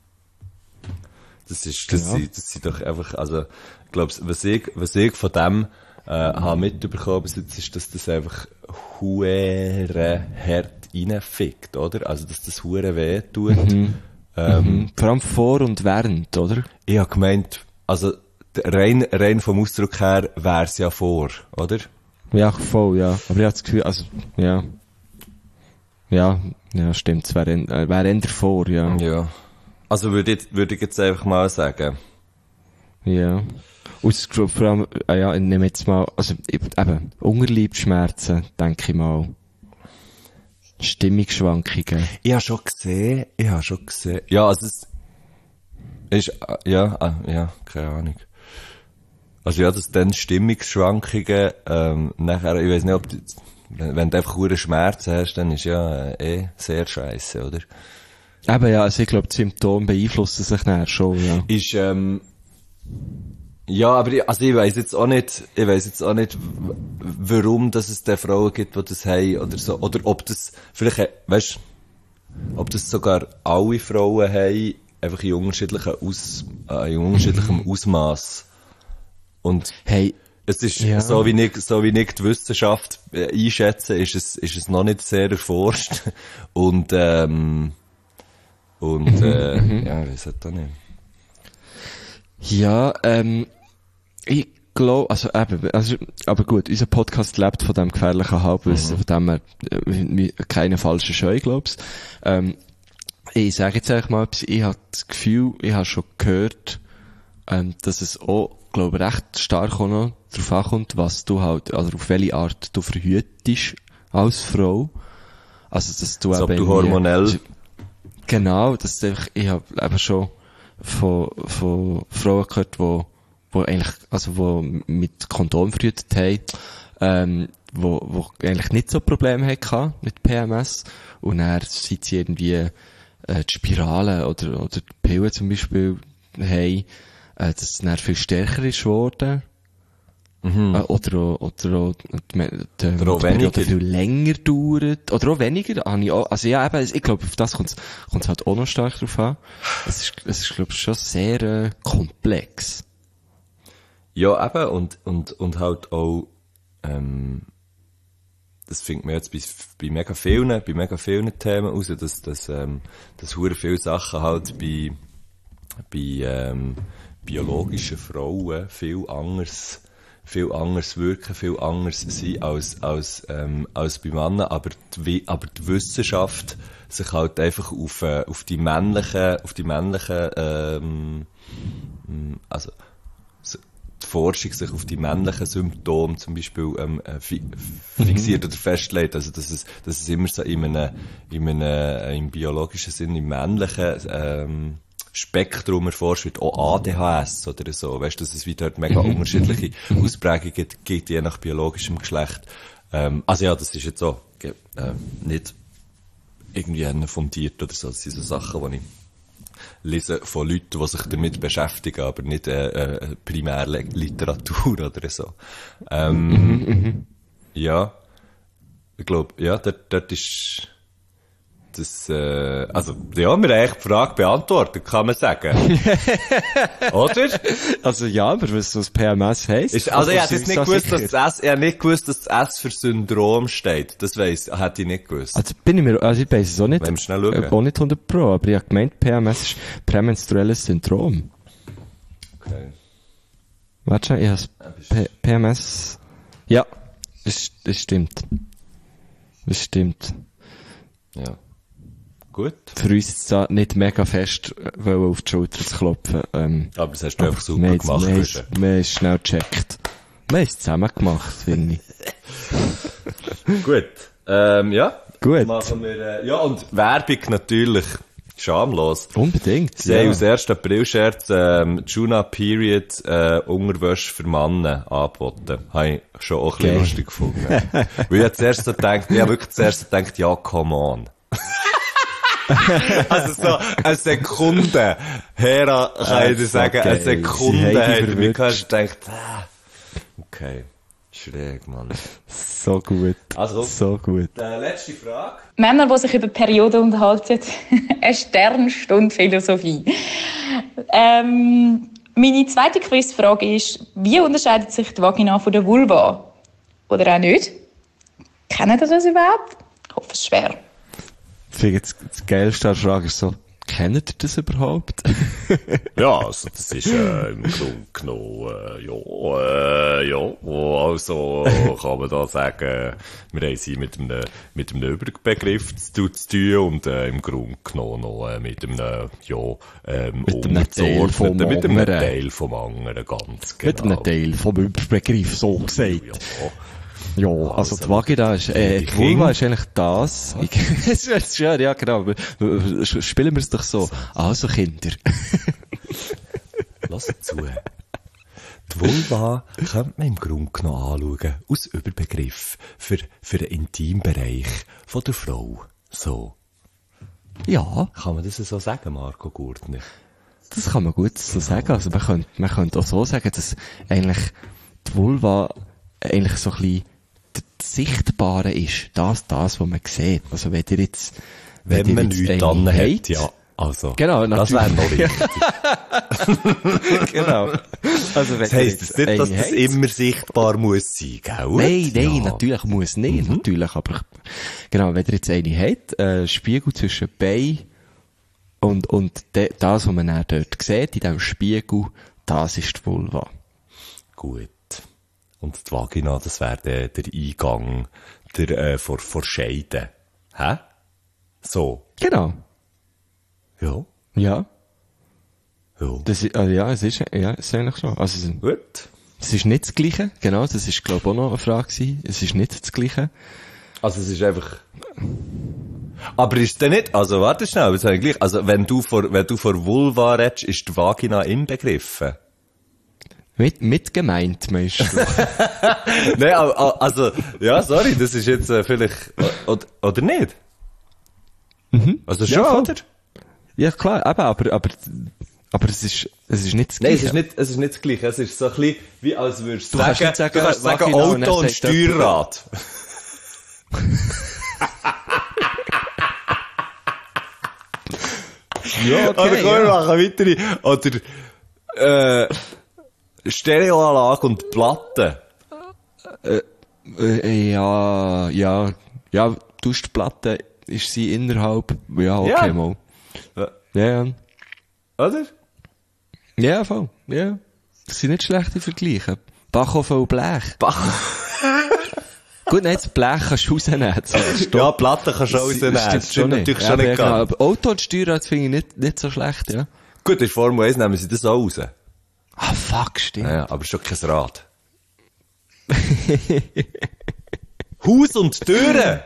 E: Das ist, das,
D: genau.
E: sind, das sind doch einfach, also, ich glaube, was ich, was ich von dem, äh, habe mitbekommen bis jetzt, ist, dass das einfach hure hart reinfickt, oder? Also, dass das hure weh tut.
D: Mhm.
E: Ähm,
D: mhm. Vor allem vor und während, oder?
E: Ich habe gemeint, also, rein, rein vom Ausdruck her wär's ja vor, oder?
D: Ja, voll, ja. Aber ich habe das Gefühl, also, ja. Ja, ja, stimmt. Es wäre wär eher vor, ja.
E: Ja. Also würde ich, würde ich jetzt einfach mal sagen,
D: Ja. Aus, vor allem, ah ja, ich nehme jetzt mal, also, eben, Unterleibsschmerzen, denke ich mal. Stimmungsschwankungen.
E: Ich habe schon gesehen, ich habe schon gesehen. Ja, also es ist, ja, ja, keine Ahnung. Also ja, das dann Stimmungsschwankungen, ähm, nachher, ich weiss nicht, ob du, wenn, wenn du einfach hohe Schmerzen hast, dann ist ja äh, eh sehr scheisse, oder?
D: Eben ja, also ich glaube, die Symptome beeinflussen sich nachher schon, ja.
E: Ist, ähm, ja, aber ich, also ich weiss jetzt auch nicht, ich weiss jetzt auch nicht, w- warum dass es da Frauen gibt, die das haben, oder so, oder ob das, vielleicht, weißt, ob das sogar alle Frauen haben, einfach in unterschiedlichen Aus, äh, in unterschiedlichem Ausmaß. Und,
D: Hey,
E: es ist,
D: ja.
E: so wie ich, so wie ich die Wissenschaft äh, einschätze, ist es, ist es noch nicht sehr erforscht. Und, ähm, und, äh, ja, ich weiss es auch nicht.
D: ja, ähm, ich glaube, also eben, also, aber gut, unser Podcast lebt von dem gefährlichen Halbwissen, von dem wir, äh, keine falschen Scheu, glaubst. Ähm, ich sage jetzt eigentlich mal, ich habe das Gefühl, ich habe schon gehört, ähm, dass es auch, glaube ich, recht stark auch noch darauf ankommt, was du halt, also auf welche Art du verhütest als Frau. Also, dass du
E: Als ob
D: eben
E: du
D: nie-
E: hormonell-
D: Genau, das ist einfach, ich habe eben schon von, von Frauen gehört, die, die eigentlich, also, die mit Kondom verhütet haben, ähm, wo, wo eigentlich nicht so Probleme hatten mit P M S. Und dann, seit sie irgendwie, äh, die Spirale oder, oder die Pillen zum Beispiel haben, äh, dass es dann viel stärker ist geworden.
E: Mhm.
D: Äh, oder auch, oder auch, die, die,
E: Oder auch
D: die Periode
E: weniger.
D: viel länger dauert. Oder auch weniger, habe ich auch, also ja, eben, ich glaube, auf das kommt es halt auch noch stark drauf an. Es ist, es ist, glaube ich, schon sehr, äh, komplex.
E: Ja, eben, und, und, und halt auch, ähm, das findet man jetzt bei, bei mega vielen, bei mega vielen Themen raus, dass, dass, ähm, dass hure viele Sachen halt bei, bei, ähm, biologischen Frauen viel anders, viel anders wirken, viel anders sein als, als, ähm, als bei Männern, aber die, aber die Wissenschaft sich halt einfach auf, äh, auf die männlichen, auf die männlichen, ähm, also, die Forschung sich auf die männlichen Symptome zum Beispiel ähm, äh, fi fixiert oder festlegt, also dass es, dass es immer so in einem, in einem äh, im biologischen Sinn, im männlichen ähm, Spektrum erforscht wird, auch A D H S oder so, weißt du, dass es wieder mega unterschiedliche Ausprägungen gibt, gibt, je nach biologischem Geschlecht. Ähm, also ja, das ist jetzt so äh, nicht irgendwie fundiert oder so, das sind so Sachen, die ich lesen von Leuten, die sich damit beschäftigen, aber nicht äh, äh, Primärliteratur oder so. Ähm, ja, ich glaube, ja, dort, dort ist das, äh, also, ja, wir haben eigentlich die Frage beantwortet, kann man sagen. Oder?
D: Also ja, aber was das P M S heisst?
E: Ist, also, ich hätte
D: sind
E: jetzt
D: wir
E: nicht
D: so
E: gewusst, dass
D: sicher?
E: das S, ich hätte nicht gewusst, dass das S für Syndrom steht. Das weiss, hätte ich nicht gewusst.
D: Also bin ich mir, also ich weiss es auch nicht,
E: Wollen wir schnell schauen?
D: äh, auch nicht hundert Pro, aber ich habe gemeint, P M S ist prämenstruelles Syndrom.
E: Okay.
D: Warte schon, ich habe P- PMS. Ja, das, das stimmt. Das stimmt.
E: Ja. Gut.
D: Für uns ist es da nicht mega fest, äh, wollen auf die Schulter zu klopfen. Ähm,
E: Aber das hast du einfach super
D: wir haben-
E: gemacht,
D: Wir haben
E: Fische.
D: es- wir haben es schnell gecheckt. Wir haben es zusammen gemacht, finde ich.
E: Gut. Ähm, ja.
D: Gut.
E: Machen wir, äh, ja, und Werbung natürlich. Schamlos.
D: Unbedingt.
E: Sie haben aus ersten April-Scherz ähm, Juna Period äh, Unterwäsche für Männer angeboten. Habe ich schon auch ein bisschen
D: Geil.
E: lustig gefunden. Weil ich zuerst so gedacht, ich habe wirklich zuerst so gedacht, ja, come on. Also so eine Sekunde her, kann ich dir
D: so
E: sagen, eine
D: geil. Sie
E: Sekunde
D: haben dich
E: hat mich
D: verwirrt.
E: gehört und gedacht, ah, okay, schräg, Mann.
D: So gut.
E: Also,
D: So gut.
E: die letzte Frage.
A: Männer, die sich über Perioden unterhalten, eine Sternstunde Philosophie. Ähm, meine zweite Quizfrage ist, wie unterscheidet sich die Vagina von der Vulva? Oder auch nicht? Kennen ihr das überhaupt? Ich hoffe, es ist schwer.
D: Ich finde jetzt das Geilste an der Frage ist so, kennt ihr das überhaupt?
E: Ja, also das ist äh, im Grunde genommen, äh, ja, äh, ja, also kann man da sagen, wir haben sie mit einem, mit einem Überbegriff zu tun und äh, im Grunde genommen noch äh, mit einem, ja, ähm,
D: Mit einem Teil vom
E: mit einem
D: anderen.
E: Teil vom anderen, ganz genau.
D: Mit einem Teil vom Überbegriff, so gesagt.
E: Ja.
D: Ja, also die Vagina ist, äh, die Vulva ist eigentlich das. Es ist schön, ja genau. Spielen wir es doch so. Also Kinder.
E: Lass zu. Die Vulva könnte man im Grunde genommen anschauen, aus Überbegriff für, für den Intimbereich von der Frau. So.
D: Ja,
E: Kann man das so sagen, Marco Gurtner?
D: das kann man gut so sagen. Also man könnte, man könnte auch so sagen, dass eigentlich die Vulva eigentlich so ein bisschen das Sichtbare ist. Das, das, was man sieht. Also wenn ihr jetzt,
E: Wenn,
D: ihr
E: man
D: jetzt
E: nichts
D: eine
E: dran hat,
D: habt,
E: ja. Also,
D: Genau,
E: das wäre noch
D: natürlich.
E: wichtig.
D: genau. Also wenn
E: Das
D: ihr
E: heisst
D: jetzt
E: das nicht, dass
D: eine
E: das
D: habt-
E: immer sichtbar muss sein, gell?
D: Nein, nein,
E: Ja.
D: natürlich muss nicht,
E: Mhm.
D: natürlich, aber ich, genau, wenn ihr jetzt eine habt, äh, Spiegel zwischen Bein und, und de, das, was man dann dort sieht, in diesem Spiegel, das ist die Vulva.
E: Gut. Und die Vagina, das wäre der, der Eingang der, äh, vor, vor Scheide. Hä? So.
D: Genau.
E: Ja.
D: Ja.
E: Ja.
D: Das ist, also ja, es ist, ja, es ist eigentlich schon. Also, es-
E: Gut.
D: es ist nicht das Gleiche, genau, das ist, glaube ich, auch noch eine Frage gewesen. Es ist nicht das Gleiche.
E: Also es ist einfach... Aber ist der nicht, also warte schnell, das gleich, also wenn du vor, wenn du vor Vulva redest, ist die Vagina inbegriffen?
D: Mit, mit gemeint, meinst du?
E: Nein, aber, also, ja, sorry, das ist jetzt äh, vielleicht, oder, oder nicht? Mhm. Also schon,
D: Ja, voll.
E: oder?
D: Ja, klar, eben, aber, aber, aber es ist, es ist nicht das
E: Nein,
D: Gleiche.
E: es ist nicht, es ist nicht das Gleiche, es ist so ein bisschen, wie als würdest du
D: Du kannst
E: sagen,
D: nicht sagen,
E: du kannst sagen
D: Vagina und
E: Auto
D: dann
E: und
D: sagt jemand-
E: Steuerrad.
D: Ja,
E: Oder
D: okay,
E: komm, wir
D: ja.
E: machen weitere. Oder, äh, Stereoanlage und Platte.
D: Äh, ja, ja, ja, Duschplatte ist sie innerhalb, ja, okay,
E: Ja.
D: mal.
E: Ja.
D: Ja, ja.
E: Oder?
D: Ja, voll, ja. Das sind nicht schlechte Vergleiche. Backofen und Blech. Gut, nein, das Blech kannst du rausnehmen. zuerst.
E: Ja, Platte kannst du auch rausnehmen. Das stimmt natürlich
D: Ja,
E: schon
D: aber
E: nicht
D: genau,
E: ganz.
D: aber Auto und Steuerrad finde ich nicht, nicht so schlecht, ja.
E: Gut, in Formel eins nehmen sie das auch raus.
D: Ah, fuck, stimmt.
E: Ja, aber schon kein Rad. Haus und Türen!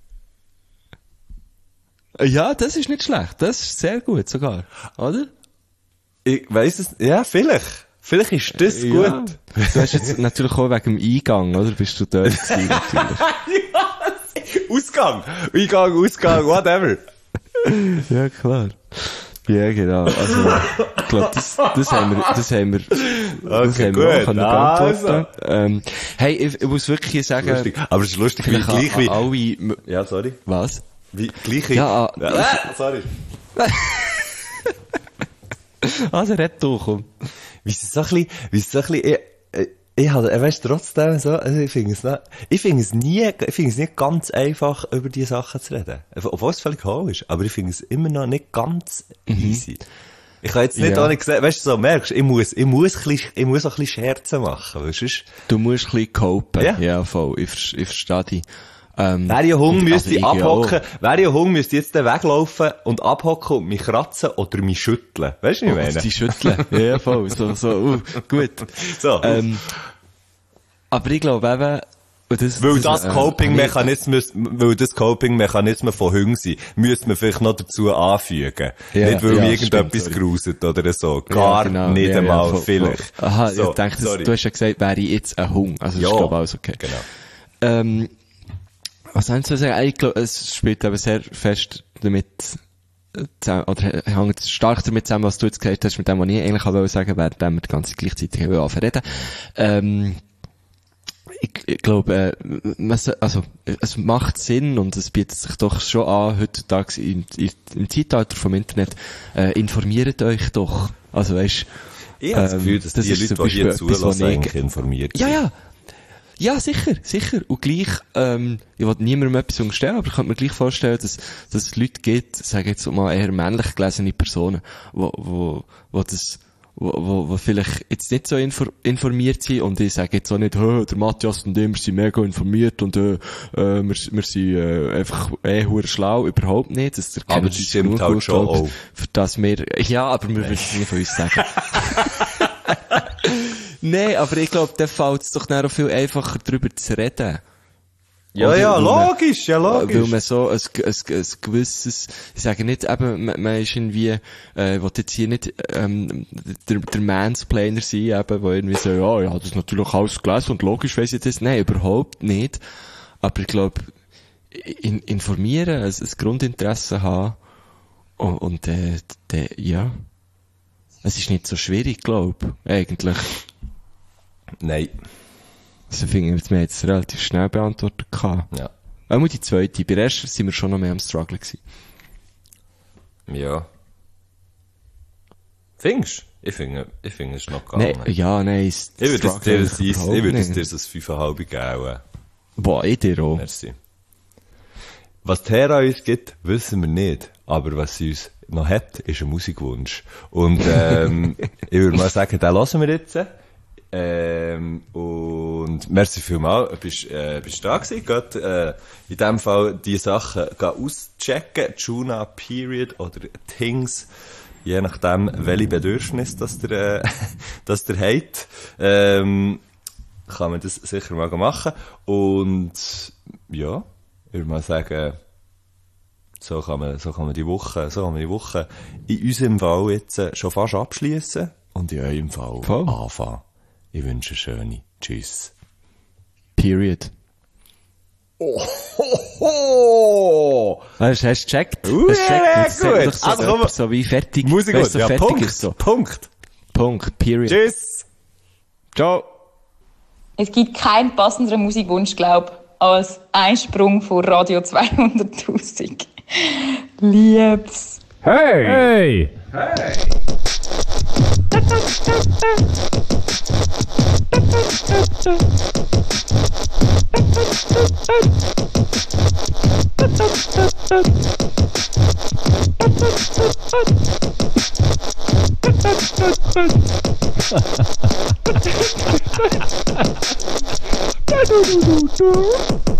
D: Ja, das ist nicht schlecht. Das ist sehr gut sogar. Oder?
E: Ich weiss es, ja, vielleicht. Vielleicht ist das
D: Ja.
E: gut.
D: Du hast jetzt natürlich auch wegen dem Eingang, oder? Bist du dort gewesen, natürlich.
E: Ausgang! Eingang, Ausgang, whatever.
D: Ja, klar. Ja, genau. Also, ich glaube, das, das haben wir, das haben wir, das
E: Okay,
D: haben wir auch
E: gut.
D: können
E: Also.
D: beantworten. Ähm, hey, ich, ich muss wirklich sagen,
E: Lustig. Aber es ist lustig, wie
D: vielleicht
E: gleich wie...
D: an alle,
E: Ja, sorry.
D: was?
E: Wie gleich wie...
D: Ja,
E: Ah, sorry.
D: Also, red du, komm.
E: Wie es so ein bisschen... Wie es so ein bisschen... Ich, ich, ich habe, weißt du, trotzdem so, also ich finde es nicht, ich finde es nie, ich finde es nicht ganz einfach, über diese Sachen zu reden. Obwohl es völlig hohl ist, aber ich finde es immer noch nicht ganz easy. Ich kann jetzt nicht
D: Ja.
E: auch nicht gesagt, weißt du, so merkst, ich muss, ich muss ein bisschen, ich muss auch ein bisschen Scherze machen, weil sonst,
D: Du musst ein bisschen copen.
E: Ja.
D: Ja, voll. Ich, ver- ich verstehe dich. Ähm,
E: wer ja Hung
D: und-
E: müsste
D: also ich
E: abhocken,
D: auch.
E: wer ja Hung müsste jetzt dann weglaufen und abhocken und mich kratzen oder mich schütteln. Weißt du, was ich meine?
D: Die schütteln. Ja, voll. So, so, uh, gut.
E: So.
D: Ähm, aber ich glaube eben, und das,
E: Weil das
D: äh,
E: Coping-Mechanismus, weil das Coping-Mechanismen von Hung sind, müsste man vielleicht noch dazu anfügen.
D: Ja,
E: nicht, weil
D: ja,
E: mir irgendetwas
D: stimmt, sorry.
E: gruselt oder so. Gar
D: Ja, genau.
E: nicht
D: Ja,
E: einmal,
D: ja, voll,
E: vielleicht.
D: voll. Aha,
E: so,
D: ich dachte, das,
E: sorry.
D: du hast ja gesagt, wäre ich jetzt ein Hung. Also, das
E: Ja,
D: ist, glaube ich, alles okay.
E: genau.
D: Ähm, was soll ich zu sagen? Ich glaube, es spielt eben sehr fest damit zusammen, oder hängt stark damit zusammen, was du jetzt gesagt hast, mit dem, was ich eigentlich auch sagen wollte, während wir die ganze gleichzeitig reden. Ähm, ich, ich glaube, äh, man, so- also, es macht Sinn und es bietet sich doch schon an, heutzutage im, im, im Zeitalter vom Internet, äh, informiert euch doch. Also, weißt,
E: Ich habe das
D: ähm,
E: Gefühl, dass
D: das
E: die
D: ist
E: Leute,
D: zum
E: die hier
D: Beispiel etwas, was
E: zulassen,
D: ich-
E: eigentlich informiert
D: ja,
E: sind.
D: ja. Ja, sicher, sicher. Und gleich, ähm, ich will niemandem etwas unterstellen, aber ich könnte mir gleich vorstellen, dass, dass es Leute gibt, sagen jetzt mal eher männlich gelesene Personen, wo, wo, wo das, wo, wo, wo vielleicht jetzt nicht so infor- informiert sind und ich sage jetzt auch nicht, hö, der Matthias und ich, wir sind mega informiert und äh, äh, wir, wir sind äh, einfach eh hure schlau, überhaupt nicht. Das
E: Aber das stimmt halt schon auch.
D: Für das wir, ja, aber wir würden es nicht von uns sagen. Nein, aber ich glaube, dann fällt es doch dann auch viel einfacher, darüber zu reden.
E: Ja,
D: Oder,
E: ja,
D: weil man-
E: logisch, ja, logisch.
D: Weil man so ein, ein, ein gewisses, ich sage nicht eben, man, man ist irgendwie, äh, will jetzt hier nicht, ähm, der, der Mansplainer sein, eben, wo irgendwie so, ja, ja, das ist natürlich alles gelesen und logisch weiss ich das. Nein, überhaupt nicht. Aber ich glaube, in, informieren, ein, ein Grundinteresse haben, und, und äh, de, ja, es ist nicht so schwierig, glaube ich, eigentlich.
E: Nein.
D: Also finde ich, wir haben jetzt relativ schnell beantwortet gehabt.
E: Ja.
D: Einmal die zweite. Bei der ersten sind wir schon noch mehr am Struggle gewesen.
E: Ja. Findest du? Ich finde, ich finde, es ist noch gegangen.
D: Nein, ja, nein, es
E: Ich würde es
D: Struggle
E: dir,
D: eigentlich
E: ich
D: überhaupt
E: würde es
D: nicht.
E: dir so ein fünf Komma fünf geben.
D: Boah, ich dir auch.
E: Merci. Was die Hera uns gibt, wissen wir nicht. Aber was sie uns noch hat, ist ein Musikwunsch. Und, ähm, ich würde mal sagen, den hören wir jetzt. Ähm, und merci vielmals, bist, äh, bist du da gewesen. Geht, äh, in dem Fall die Sachen geh auschecken. Juna Period oder Things. Je nachdem, welche Bedürfnisse das der, äh, das der hat. Ähm, kann man das sicher mal machen. Und, ja, ich würde mal sagen, so kann man, so kann man die Woche, so kann man die Woche in unserem Fall jetzt äh, schon fast abschließen und in eurem Fall
D: Voll.
E: anfangen. Ich wünsche eine schöne. Tschüss.
D: Period.
E: Oh, ho, ho.
D: Hast du hast du gecheckt?
E: Uh,
D: Hast du
E: ja,
D: gecheckt?
E: ja,
D: Das sagt
E: gut.
D: doch so,
E: Also, komm,
D: jemand so wie fertig.
E: Musik
D: Weißt du,
E: ja,
D: fertig
E: Punkt.
D: ist so.
E: Punkt.
D: Punkt. Period.
E: Tschüss.
D: Ciao.
A: Es gibt keinen passenderen Musikwunsch, glaub, als Einsprung von Radio zweihunderttausend. Lieb's.
F: Hey! Hey!